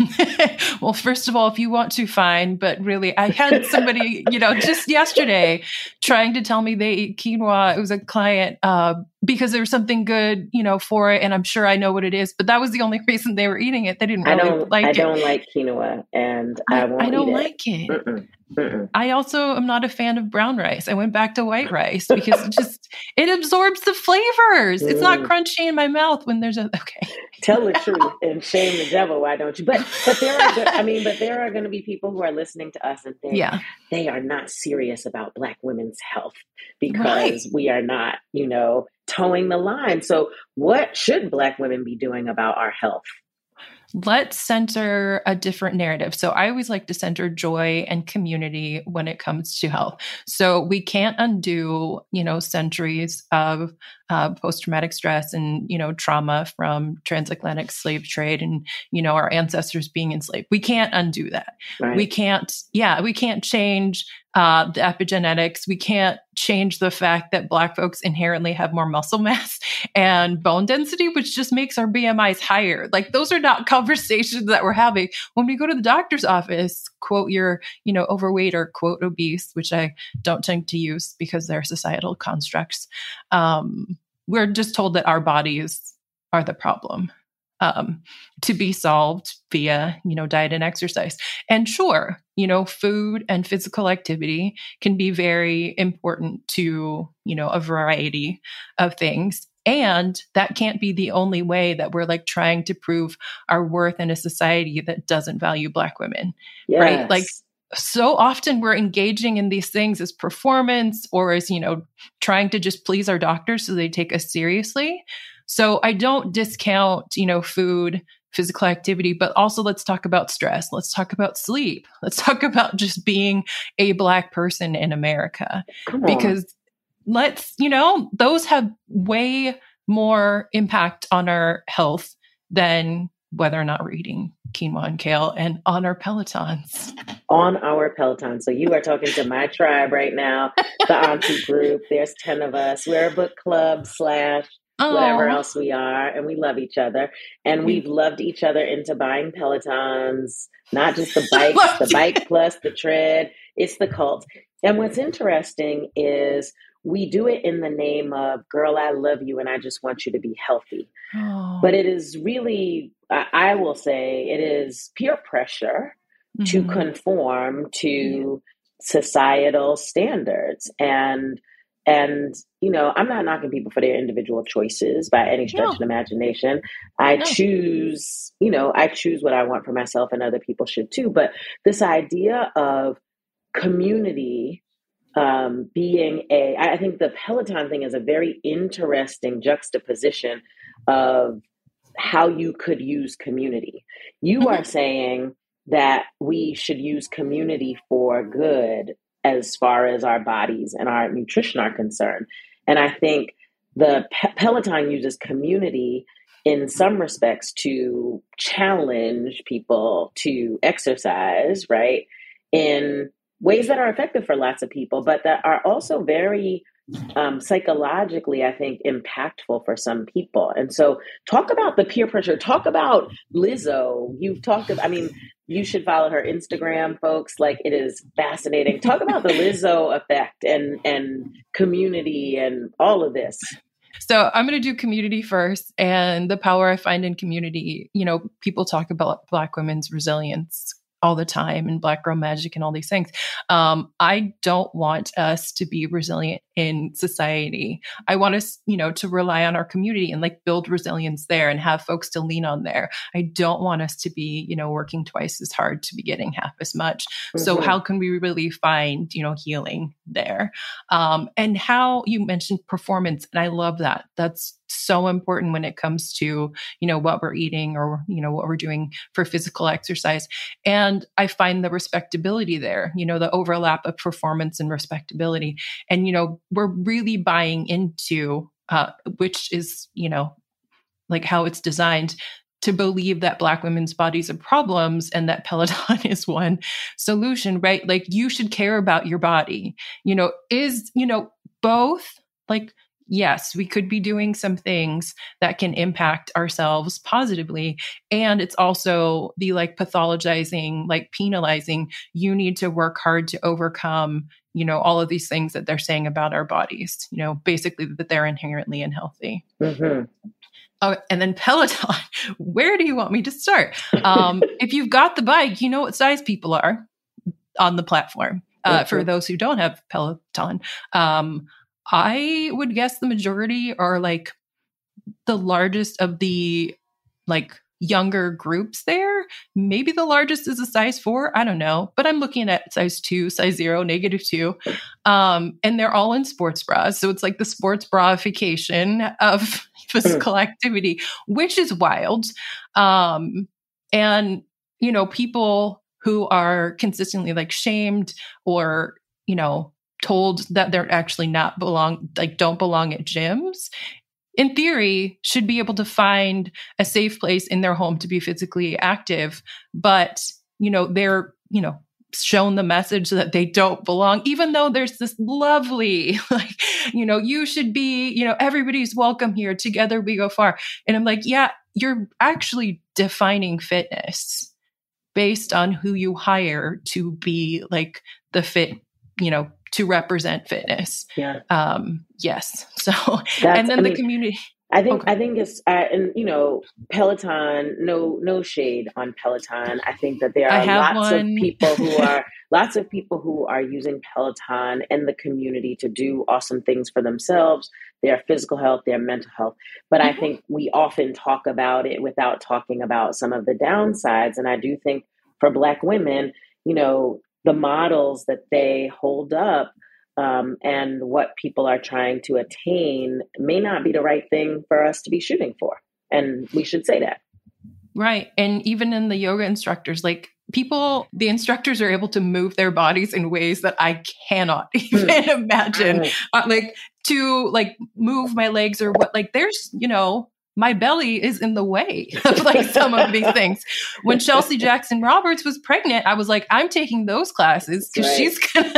Well, first of all, if you want to, fine. But really, I had somebody, just yesterday trying to tell me they eat quinoa. It was a client because there was something good, for it. And I'm sure I know what it is. But that was the only reason they were eating it. They didn't really like it. I don't like quinoa, and I won't eat it. I don't like it. I also am not a fan of brown rice. I went back to white rice because it absorbs the flavors. It's not crunchy in my mouth when there's Tell the truth and shame the devil. Why don't you? But there are going to be people who are listening to us and think they are not serious about Black women's health because we are not, towing the line. So what should Black women be doing about our health? Let's center a different narrative. So I always like to center joy and community when it comes to health. So we can't undo, centuries of post-traumatic stress and, trauma from transatlantic slave trade and, our ancestors being enslaved. We can't undo that. Right. We can't change the epigenetics. We can't change the fact that Black folks inherently have more muscle mass and bone density, which just makes our BMIs higher. Those are not conversations that we're having when we go to the doctor's office. Quote, you're, overweight, or quote, obese, which I don't tend to use because they're societal constructs. We're just told that our bodies are the problem. To be solved via, diet and exercise. And sure, food and physical activity can be very important to, a variety of things. And that can't be the only way that we're trying to prove our worth in a society that doesn't value Black women, right? So often we're engaging in these things as performance or as, trying to just please our doctors so they take us seriously. So I don't discount, food, physical activity, but also let's talk about stress. Let's talk about sleep. Let's talk about just being a Black person in America. Because those have way more impact on our health than whether or not we're eating quinoa and kale and on our Pelotons. On our Pelotons. So you are talking to my tribe right now, the Auntie group. There's 10 of us. We're a book club / whatever else we are, and we love each other. And we've loved each other into buying Pelotons, not just the bikes, the bike plus the tread. It's the cult. And what's interesting is we do it in the name of, girl, I love you and I just want you to be healthy. But it is really, I will say, it is peer pressure to conform to societal standards. And And, I'm not knocking people for their individual choices by any stretch of the imagination. I choose what I want for myself, and other people should too. But this idea of community I think the Peloton thing is a very interesting juxtaposition of how you could use community. You are saying that we should use community for good as far as our bodies and our nutrition are concerned. And I think the Peloton uses community in some respects to challenge people to exercise, right? In ways that are effective for lots of people, but that are also very psychologically, I think, impactful for some people. And so talk about the peer pressure. Talk about Lizzo. You should follow her Instagram, folks. Like, it is fascinating. Talk about the Lizzo effect and community and all of this. So I'm going to do community first, and the power I find in community. People talk about Black women's resilience all the time and Black girl magic and all these things. I don't want us to be resilient in society. I want us, to rely on our community and build resilience there and have folks to lean on there. I don't want us to be, working twice as hard to be getting half as much. Mm-hmm. So how can we really find, healing there? And how you mentioned performance. And I love that. That's so important when it comes to, what we're eating or, what we're doing for physical exercise. And I find the respectability there, the overlap of performance and respectability. And, we're really buying into, which is, how it's designed to believe that Black women's bodies are problems and that Peloton is one solution, right? You should care about your body, both yes, we could be doing some things that can impact ourselves positively. And it's also the pathologizing, penalizing. You need to work hard to overcome, all of these things that they're saying about our bodies, basically that they're inherently unhealthy. Mm-hmm. Oh, and then Peloton, where do you want me to start? If you've got the bike, you know what size people are on the platform. For those who don't have Peloton, I would guess the majority are the largest of the younger groups there. Maybe the largest is a size 4. I don't know, but I'm looking at size 2, size 0, -2. And they're all in sports bras. So it's the sports braification of physical activity, which is wild. And, people who are consistently shamed or, told that they're actually don't belong at gyms, in theory, should be able to find a safe place in their home to be physically active. But, they're, shown the message that they don't belong, even though there's this lovely, you should be, everybody's welcome here. Together we go far. And I'm yeah, you're actually defining fitness based on who you hire to be the fit, to represent fitness. Yeah. Yes. So, and then the community. I think it's, and Peloton, no shade on Peloton. I think that there are lots of people who are using Peloton in the community to do awesome things for themselves, their physical health, their mental health. But I think we often talk about it without talking about some of the downsides. And I do think for Black women, the models that they hold up and what people are trying to attain may not be the right thing for us to be shooting for. And we should say that. Right. And even in the yoga instructors, the instructors are able to move their bodies in ways that I cannot even imagine. To move my legs or what, there's, my belly is in the way of some of these things. When Chelsea Jackson Roberts was pregnant, I was I'm taking those classes because she's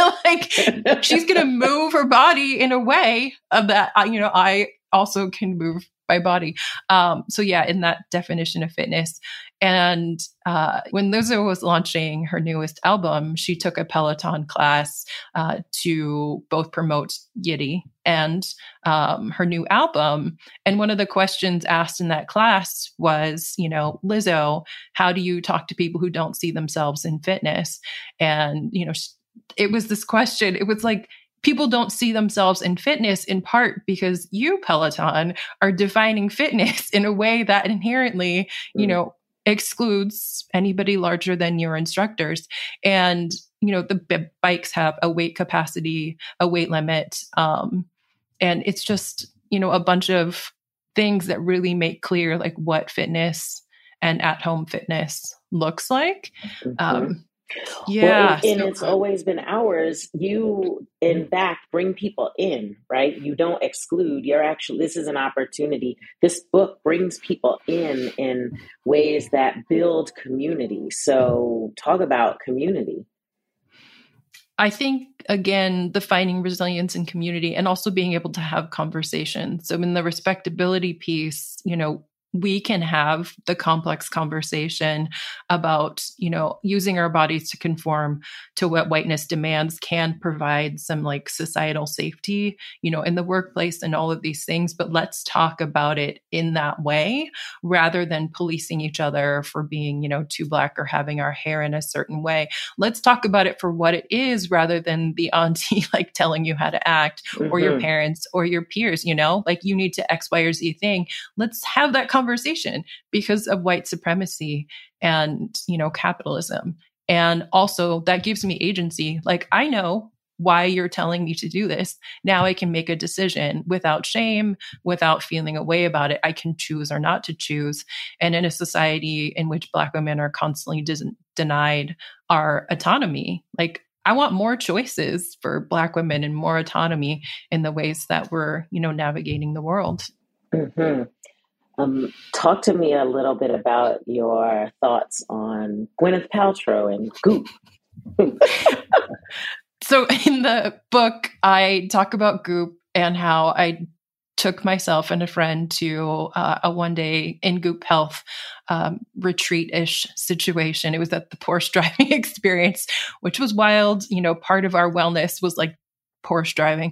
gonna move her body in a way of that. I also can move my body. So yeah, in that definition of fitness. And when Lizzo was launching her newest album, she took a Peloton class to both promote Yiddy and her new album. And one of the questions asked in that class was, Lizzo, how do you talk to people who don't see themselves in fitness? And, it was this question. It was people don't see themselves in fitness in part because you, Peloton, are defining fitness in a way that inherently, excludes anybody larger than your instructors. And, the bikes have a weight capacity, a weight limit. And it's just, a bunch of things that really make clear like what fitness and at-home fitness looks like. Yeah. And it's always been ours. You, in fact, bring people in, right? You don't exclude. This is an opportunity. This book brings people in ways that build community. So talk about community. I think, again, defining resilience in community and also being able to have conversations. So in the respectability piece, we can have the complex conversation about, using our bodies to conform to what whiteness demands can provide some like societal safety, in the workplace and all of these things. But let's talk about it in that way rather than policing each other for being, too Black or having our hair in a certain way. Let's talk about it for what it is rather than the auntie like telling you how to act or your parents or your peers, like you need to X, Y, or Z thing. Let's have that conversation because of white supremacy and, capitalism. And also that gives me agency. Like, I know why you're telling me to do this. Now I can make a decision without shame, without feeling a way about it. I can choose or not to choose. And in a society in which Black women are constantly denied our autonomy, like I want more choices for Black women and more autonomy in the ways that we're, navigating the world. Mm-hmm. Talk to me a little bit about your thoughts on Gwyneth Paltrow and Goop. So in the book, I talk about Goop and how I took myself and a friend to a one-day in Goop Health retreat-ish situation. It was at the Porsche driving experience, which was wild. Part of our wellness was like Porsche driving.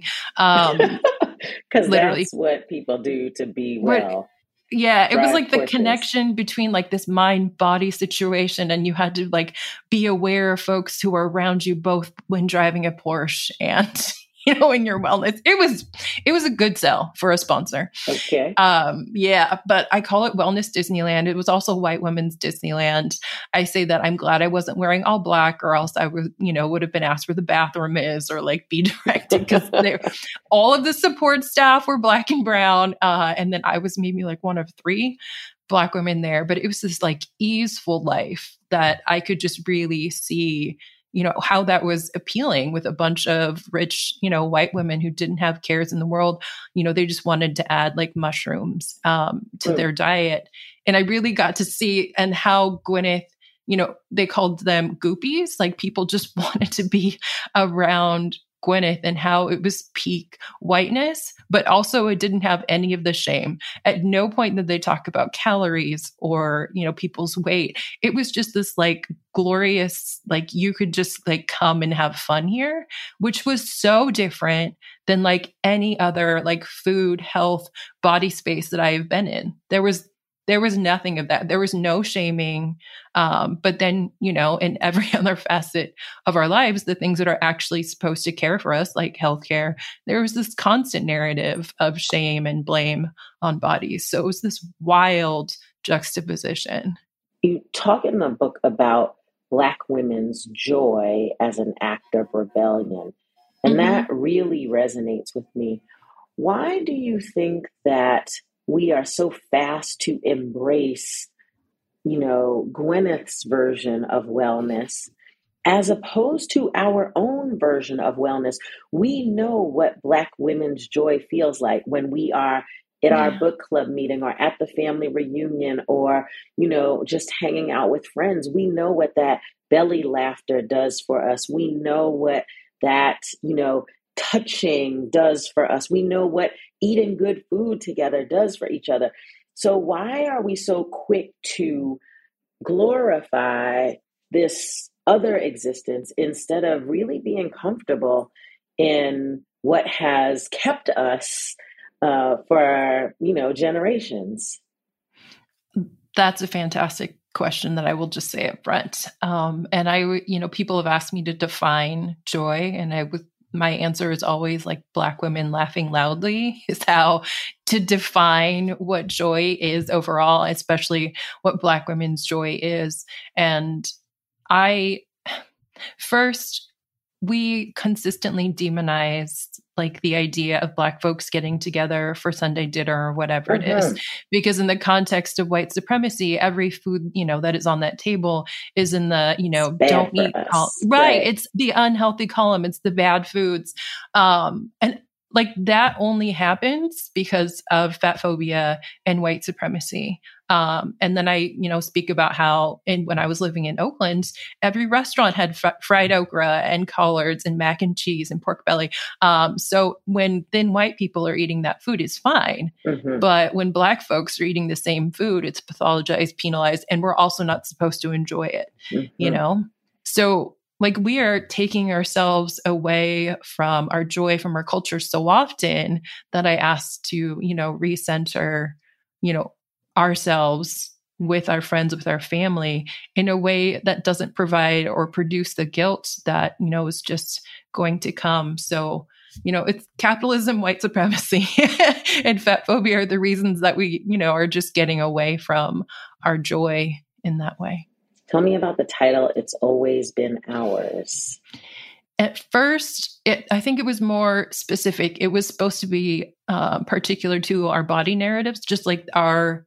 Because that's what people do to be well. Yeah, it was like the connection between like this mind body situation. And you had to like be aware of folks who are around you both when driving a Porsche and, in your wellness. It was a good sell for a sponsor. Okay. Yeah, but I call it Wellness Disneyland. It was also white women's Disneyland. I say that I'm glad I wasn't wearing all Black or else I would have been asked where the bathroom is or like be directed because all of the support staff were Black and brown. And then I was maybe like one of 3 Black women there, but it was this like easeful life that I could just really see how that was appealing with a bunch of rich, white women who didn't have cares in the world. They just wanted to add like mushrooms to their diet. And I really got to see and how Gwyneth, they called them goopies, like people just wanted to be around Gwyneth and how it was peak whiteness, but also it didn't have any of the shame. At no point did they talk about calories or, people's weight. It was just this like glorious, like you could just like come and have fun here, which was so different than like any other like food, health, body space that I have been in. There was nothing of that. There was no shaming. But then, in every other facet of our lives, the things that are actually supposed to care for us, like healthcare, there was this constant narrative of shame and blame on bodies. So it was this wild juxtaposition. You talk in the book about Black women's joy as an act of rebellion. And that really resonates with me. Why do you think that we are so fast to embrace, Gwyneth's version of wellness, as opposed to our own version of wellness? We know what Black women's joy feels like when we are at our book club meeting or at the family reunion or, just hanging out with friends. We know what that belly laughter does for us. We know what that, touching does for us. We know what eating good food together does for each other. So why are we so quick to glorify this other existence instead of really being comfortable in what has kept us for, generations? That's a fantastic question that I will just say up front. And people have asked me to define joy, and my answer is always like Black women laughing loudly is how to define what joy is overall, especially what Black women's joy is. And we consistently demonized like the idea of Black folks getting together for Sunday dinner or whatever it is, because in the context of white supremacy, every food, that is on that table is in the, don't eat column. Right. It's the unhealthy column. It's the bad foods. And like that only happens because of fat phobia and white supremacy. And then I, speak about how when I was living in Oakland, every restaurant had fried okra and collards and mac and cheese and pork belly. So when thin white people are eating that food, it's fine. But when Black folks are eating the same food, it's pathologized, penalized, and we're also not supposed to enjoy it, So like we are taking ourselves away from our joy, from our culture so often that I asked to, recenter, ourselves with our friends, with our family in a way that doesn't provide or produce the guilt that, is just going to come. So, it's capitalism, white supremacy, and fat phobia are the reasons that we, are just getting away from our joy in that way. Tell me about the title, It's Always Been Ours. At first, I think it was more specific. It was supposed to be particular to our body narratives, just like our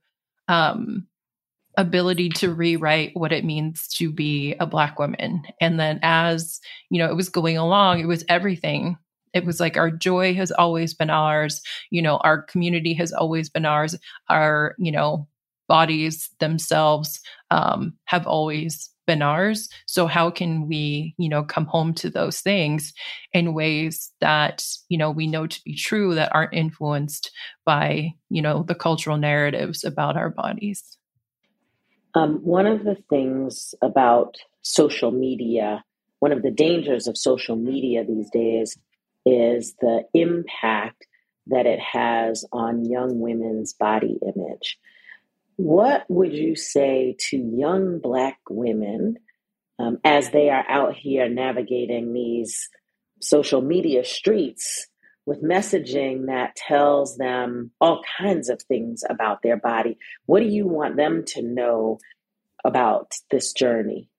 ability to rewrite what it means to be a Black woman. And then as, it was going along, it was everything. It was like our joy has always been ours. Our community has always been ours. Our, bodies themselves have always been ours. So how can we, come home to those things in ways that, we know to be true, that aren't influenced by, the cultural narratives about our bodies? One of the things about social media, one of the dangers of social media these days is the impact that it has on young women's body image. What would you say to young Black women as they are out here navigating these social media streets with messaging that tells them all kinds of things about their body? What do you want them to know about this journey?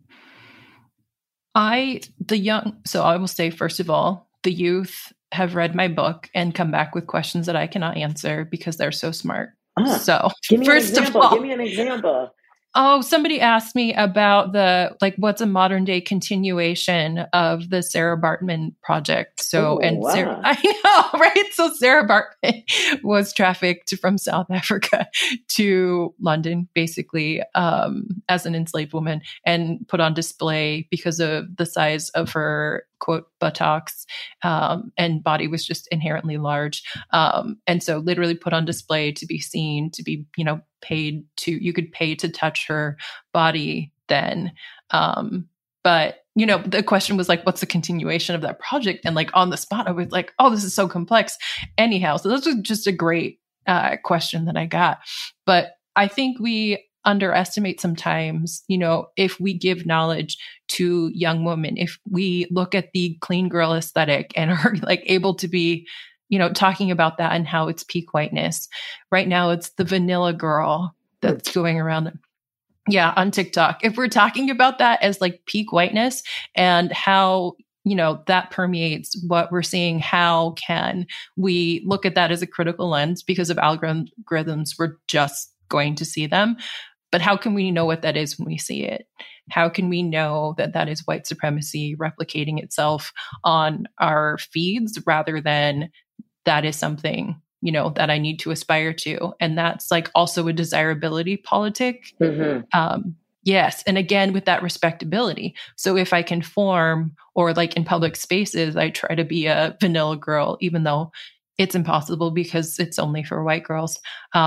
I will say, first of all, the youth have read my book and come back with questions that I cannot answer because they're so smart. So give me an example. Oh, somebody asked me about what's a modern day continuation of the Sarah Baartman project. So, wow. Sarah, I know, right? So Sarah Baartman was trafficked from South Africa to London, basically, as an enslaved woman, and put on display because of the size of her, quote, buttocks, and body was just inherently large. And so literally put on display to be seen, to be, you could pay to touch her body then. But, the question was like, what's the continuation of that project? And like on the spot, I was like, oh, this is so complex. Anyhow, so this was just a great question that I got. But I think we underestimate sometimes, if we give knowledge to young women, if we look at the clean girl aesthetic and are like able to be, talking about that and how it's peak whiteness. Right now, it's the vanilla girl that's going around. Yeah, on TikTok. If we're talking about that as like peak whiteness and how, that permeates what we're seeing, how can we look at that as a critical lens? Because of algorithms, we're just going to see them. But how can we know what that is when we see it? How can we know that that is white supremacy replicating itself on our feeds rather than that is something, that I need to aspire to? And that's like also a desirability politic. Yes. And again, with that respectability. So if I conform or like in public spaces, I try to be a vanilla girl, even though it's impossible because it's only for white girls.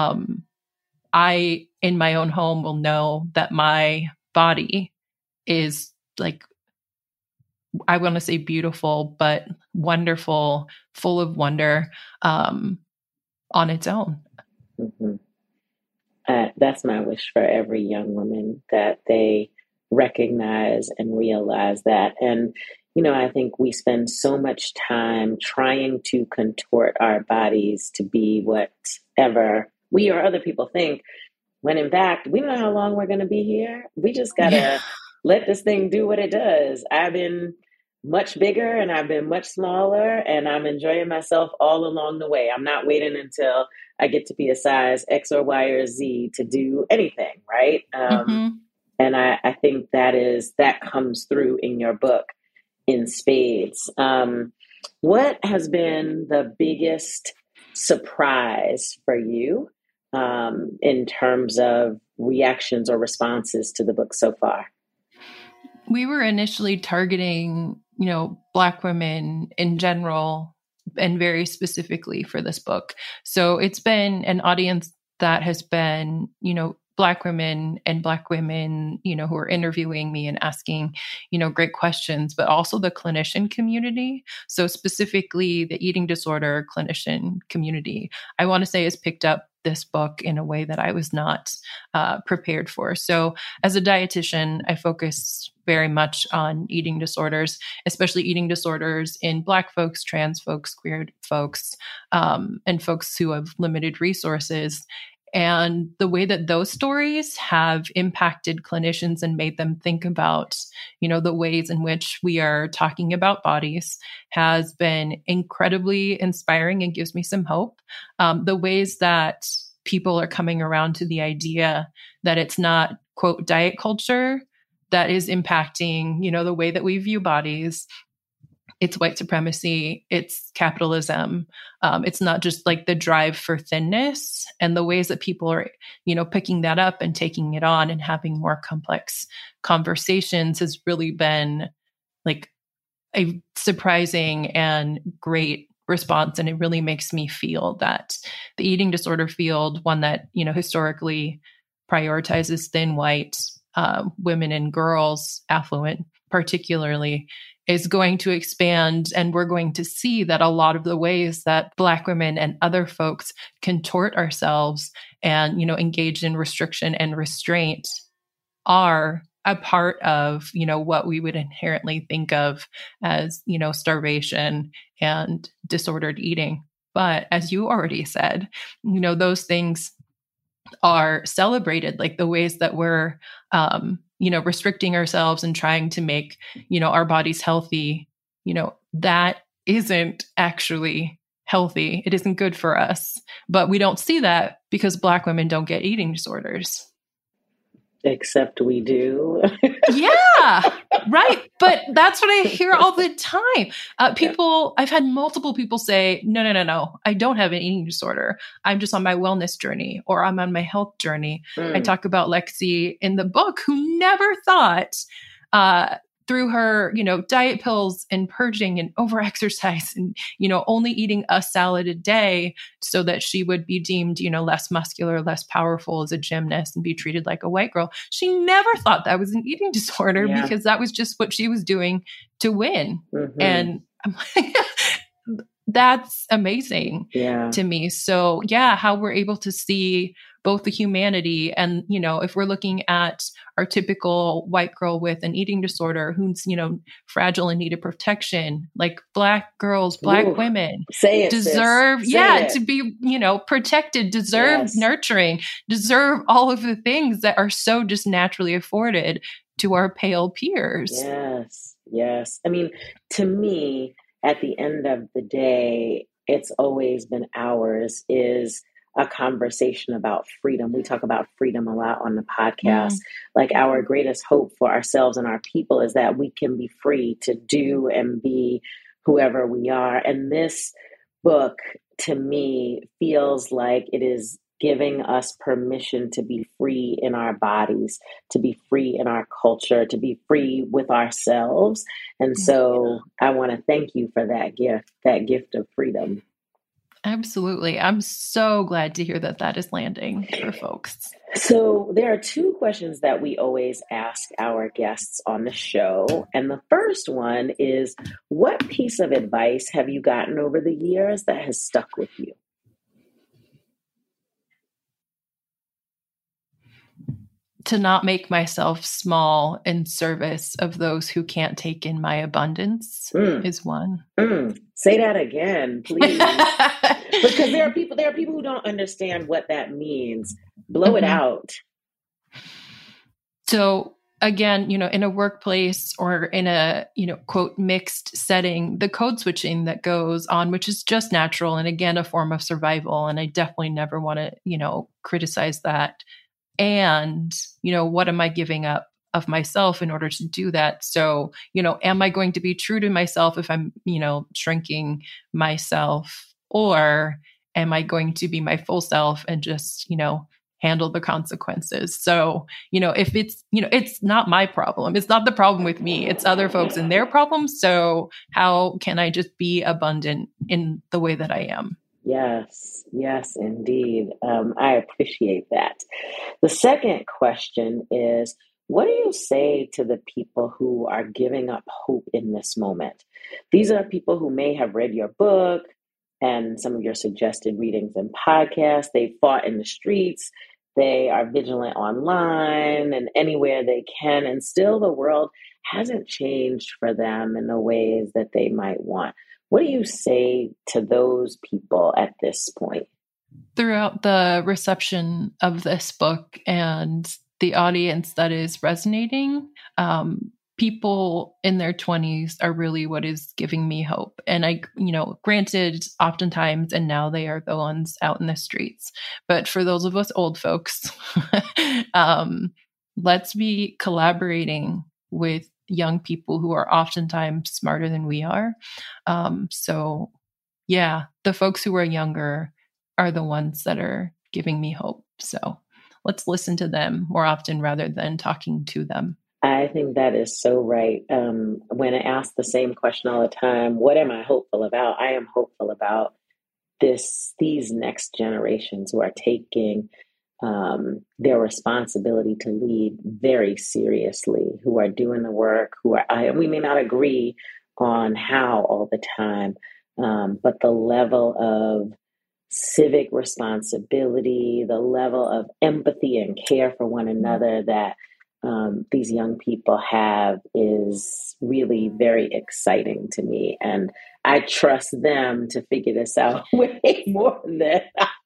I, in my own home, will know that my body is like, I want to say beautiful, but wonderful, full of wonder on its own. That's my wish for every young woman, that they recognize and realize that. And, I think we spend so much time trying to contort our bodies to be whatever we or other people think, when in fact, we don't know how long we're going to be here. We just got to let this thing do what it does. I've been much bigger and I've been much smaller, and I'm enjoying myself all along the way. I'm not waiting until I get to be a size X or Y or Z to do anything, right? And I think that comes through in your book in spades. What has been the biggest surprise for you in terms of reactions or responses to the book so far? We were initially targeting, Black women in general and very specifically for this book. So it's been an audience that has been, Black women and Black women, who are interviewing me and asking, great questions, but also the clinician community. So specifically the eating disorder clinician community, I want to say, has picked up this book in a way that I was not prepared for. So as a dietitian, I focus very much on eating disorders, especially eating disorders in Black folks, trans folks, queer folks, and folks who have limited resources. And the way that those stories have impacted clinicians and made them think about, the ways in which we are talking about bodies has been incredibly inspiring and gives me some hope. The ways that people are coming around to the idea that it's not, quote, diet culture that is impacting, the way that we view bodies. It's white supremacy, it's capitalism. It's not just like the drive for thinness, and the ways that people are, picking that up and taking it on and having more complex conversations has really been like a surprising and great response. And it really makes me feel that the eating disorder field, one that, historically prioritizes thin white women and girls, affluent particularly, is going to expand. And we're going to see that a lot of the ways that Black women and other folks contort ourselves and, engage in restriction and restraint are a part of, what we would inherently think of as, starvation and disordered eating. But as you already said, those things are celebrated, like the ways that we're, restricting ourselves and trying to make, our bodies healthy, that isn't actually healthy. It isn't good for us. But we don't see that because Black women don't get eating disorders. Except we do. Yeah, right. But that's what I hear all the time. I've had multiple people say, no, I don't have an eating disorder. I'm just on my wellness journey, or I'm on my health journey. I talk about Lexi in the book, who never thought through her, diet pills and purging and overexercise and, only eating a salad a day so that she would be deemed, less muscular, less powerful as a gymnast and be treated like a white girl. She never thought that was an eating disorder because that was just what she was doing to win. And I'm like, that's amazing to me. So how we're able to see both the humanity and, if we're looking at our typical white girl with an eating disorder who's, fragile and needed protection, like Black girls, Black women deserve, to be, protected, deserve nurturing, deserve all of the things that are so just naturally afforded to our pale peers. Yes. I mean, to me, at the end of the day, it's always been ours is a conversation about freedom. We talk about freedom a lot on the podcast. Like our greatest hope for ourselves and our people is that we can be free to do and be whoever we are. And this book, to me, feels like it is giving us permission to be free in our bodies, to be free in our culture, to be free with ourselves. And so I want to thank you for that gift of freedom. Absolutely. I'm so glad to hear that is landing for folks. So there are two questions that we always ask our guests on the show. And the first one is, what piece of advice have you gotten over the years that has stuck with you? to not make myself small in service of those who can't take in my abundance is one. Say that again, please. Because there are people who don't understand what that means. Blow it out. So again, in a workplace or in a, quote, mixed setting, the code switching that goes on, which is just natural and again, a form of survival. And I definitely never want to, criticize that. And, what am I giving up of myself in order to do that? So, am I going to be true to myself if I'm, shrinking myself, or am I going to be my full self and just, handle the consequences? So, if it's not my problem, it's not the problem with me, it's other folks and their problems. So how can I just be abundant in the way that I am? Yes, indeed. I appreciate that. The second question is, what do you say to the people who are giving up hope in this moment? These are people who may have read your book and some of your suggested readings and podcasts. They fought in the streets. They are vigilant online and anywhere they can. And still the world hasn't changed for them in the ways that they might want. What do you say to those people at this point? Throughout the reception of this book and the audience that is resonating, people in their 20s are really what is giving me hope. And I, granted, oftentimes, and now they are the ones out in the streets. But for those of us old folks, let's be collaborating with young people who are oftentimes smarter than we are. So yeah, the folks who are younger are the ones that are giving me hope. So let's listen to them more often rather than talking to them. I think that is so right. When I ask the same question all the time, what am I hopeful about? I am hopeful about these next generations who are taking their responsibility to lead very seriously, who are doing the work, we may not agree on how all the time, but the level of civic responsibility, the level of empathy and care for one another that these young people have is really very exciting to me. And I trust them to figure this out way more than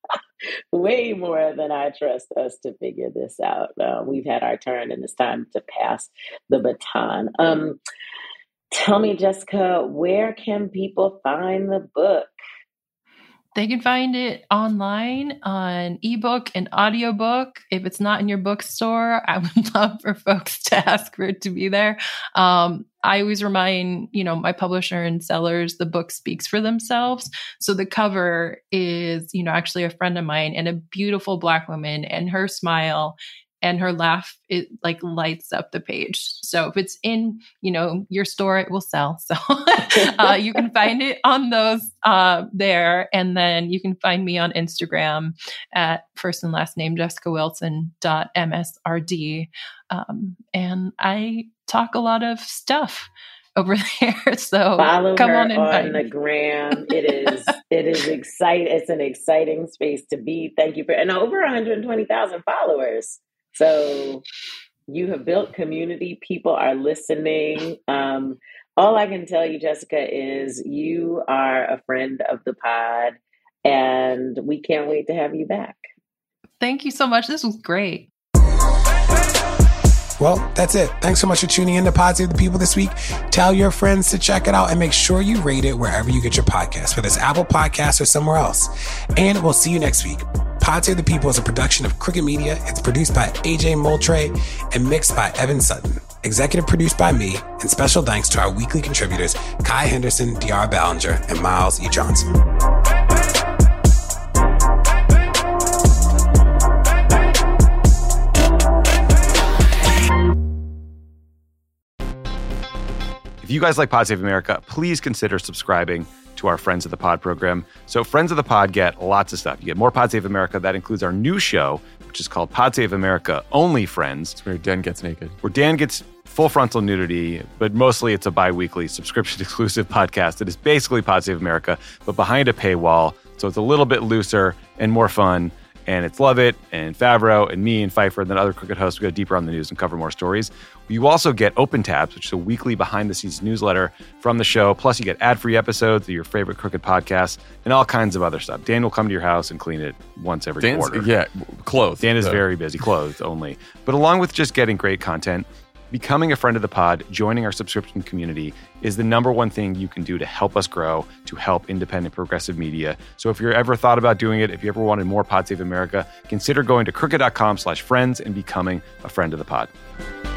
I trust us to figure this out. We've had our turn and it's time to pass the baton. Tell me, Jessica, where can people find the book? They can find it online on ebook and audiobook. If it's not in your bookstore, I would love for folks to ask for it to be there. I always remind, my publisher and sellers, the book speaks for themselves. So the cover is, actually a friend of mine and a beautiful Black woman, and her smile and her laugh, it lights up the page. So if it's in, your store, it will sell. So you can find it on those there. And then you can find me on Instagram at first and last name jessicawilson.msrd. And I talk a lot of stuff over there. So follow come her on the gram. It is exciting. It's an exciting space to be. Thank you and over 120,000 followers. So you have built community. People are listening. All I can tell you, Jessica, is you are a friend of the pod, and we can't wait to have you back. Thank you so much. This was great. Well, that's it. Thanks so much for tuning in to Pod Save the People this week. Tell your friends to check it out and make sure you rate it wherever you get your podcasts, whether it's Apple Podcasts or somewhere else. And we'll see you next week. Pod Save the People is a production of Crooked Media. It's produced by AJ Moultrie and mixed by Evan Sutton. Executive produced by me, and special thanks to our weekly contributors, Kai Henderson, DR Ballinger, and Miles E. Johnson. If you guys like Pod Save America, please consider subscribing to our Friends of the Pod program. So Friends of the Pod get lots of stuff. You get more Pod Save America. That includes our new show, which is called Pod Save America Only Friends. It's where Dan gets naked. Where Dan gets full frontal nudity, but mostly it's a bi-weekly subscription-exclusive podcast that is basically Pod Save America, but behind a paywall. So it's a little bit looser and more fun. And it's Lovett and Favreau and me and Pfeiffer and then other Crooked hosts. We go deeper on the news and cover more stories. You also get Open Tabs, which is a weekly behind-the-scenes newsletter from the show. Plus, you get ad-free episodes of your favorite Crooked podcasts and all kinds of other stuff. Dan will come to your house and clean it once every quarter. Yeah, clothed. Dan is very busy, clothed only. But along with just getting great content, becoming a friend of the pod, joining our subscription community is the number one thing you can do to help us grow, to help independent progressive media. So if you're ever thought about doing it, if you ever wanted more Pod Save America, consider going to crooked.com/friends and becoming a friend of the pod.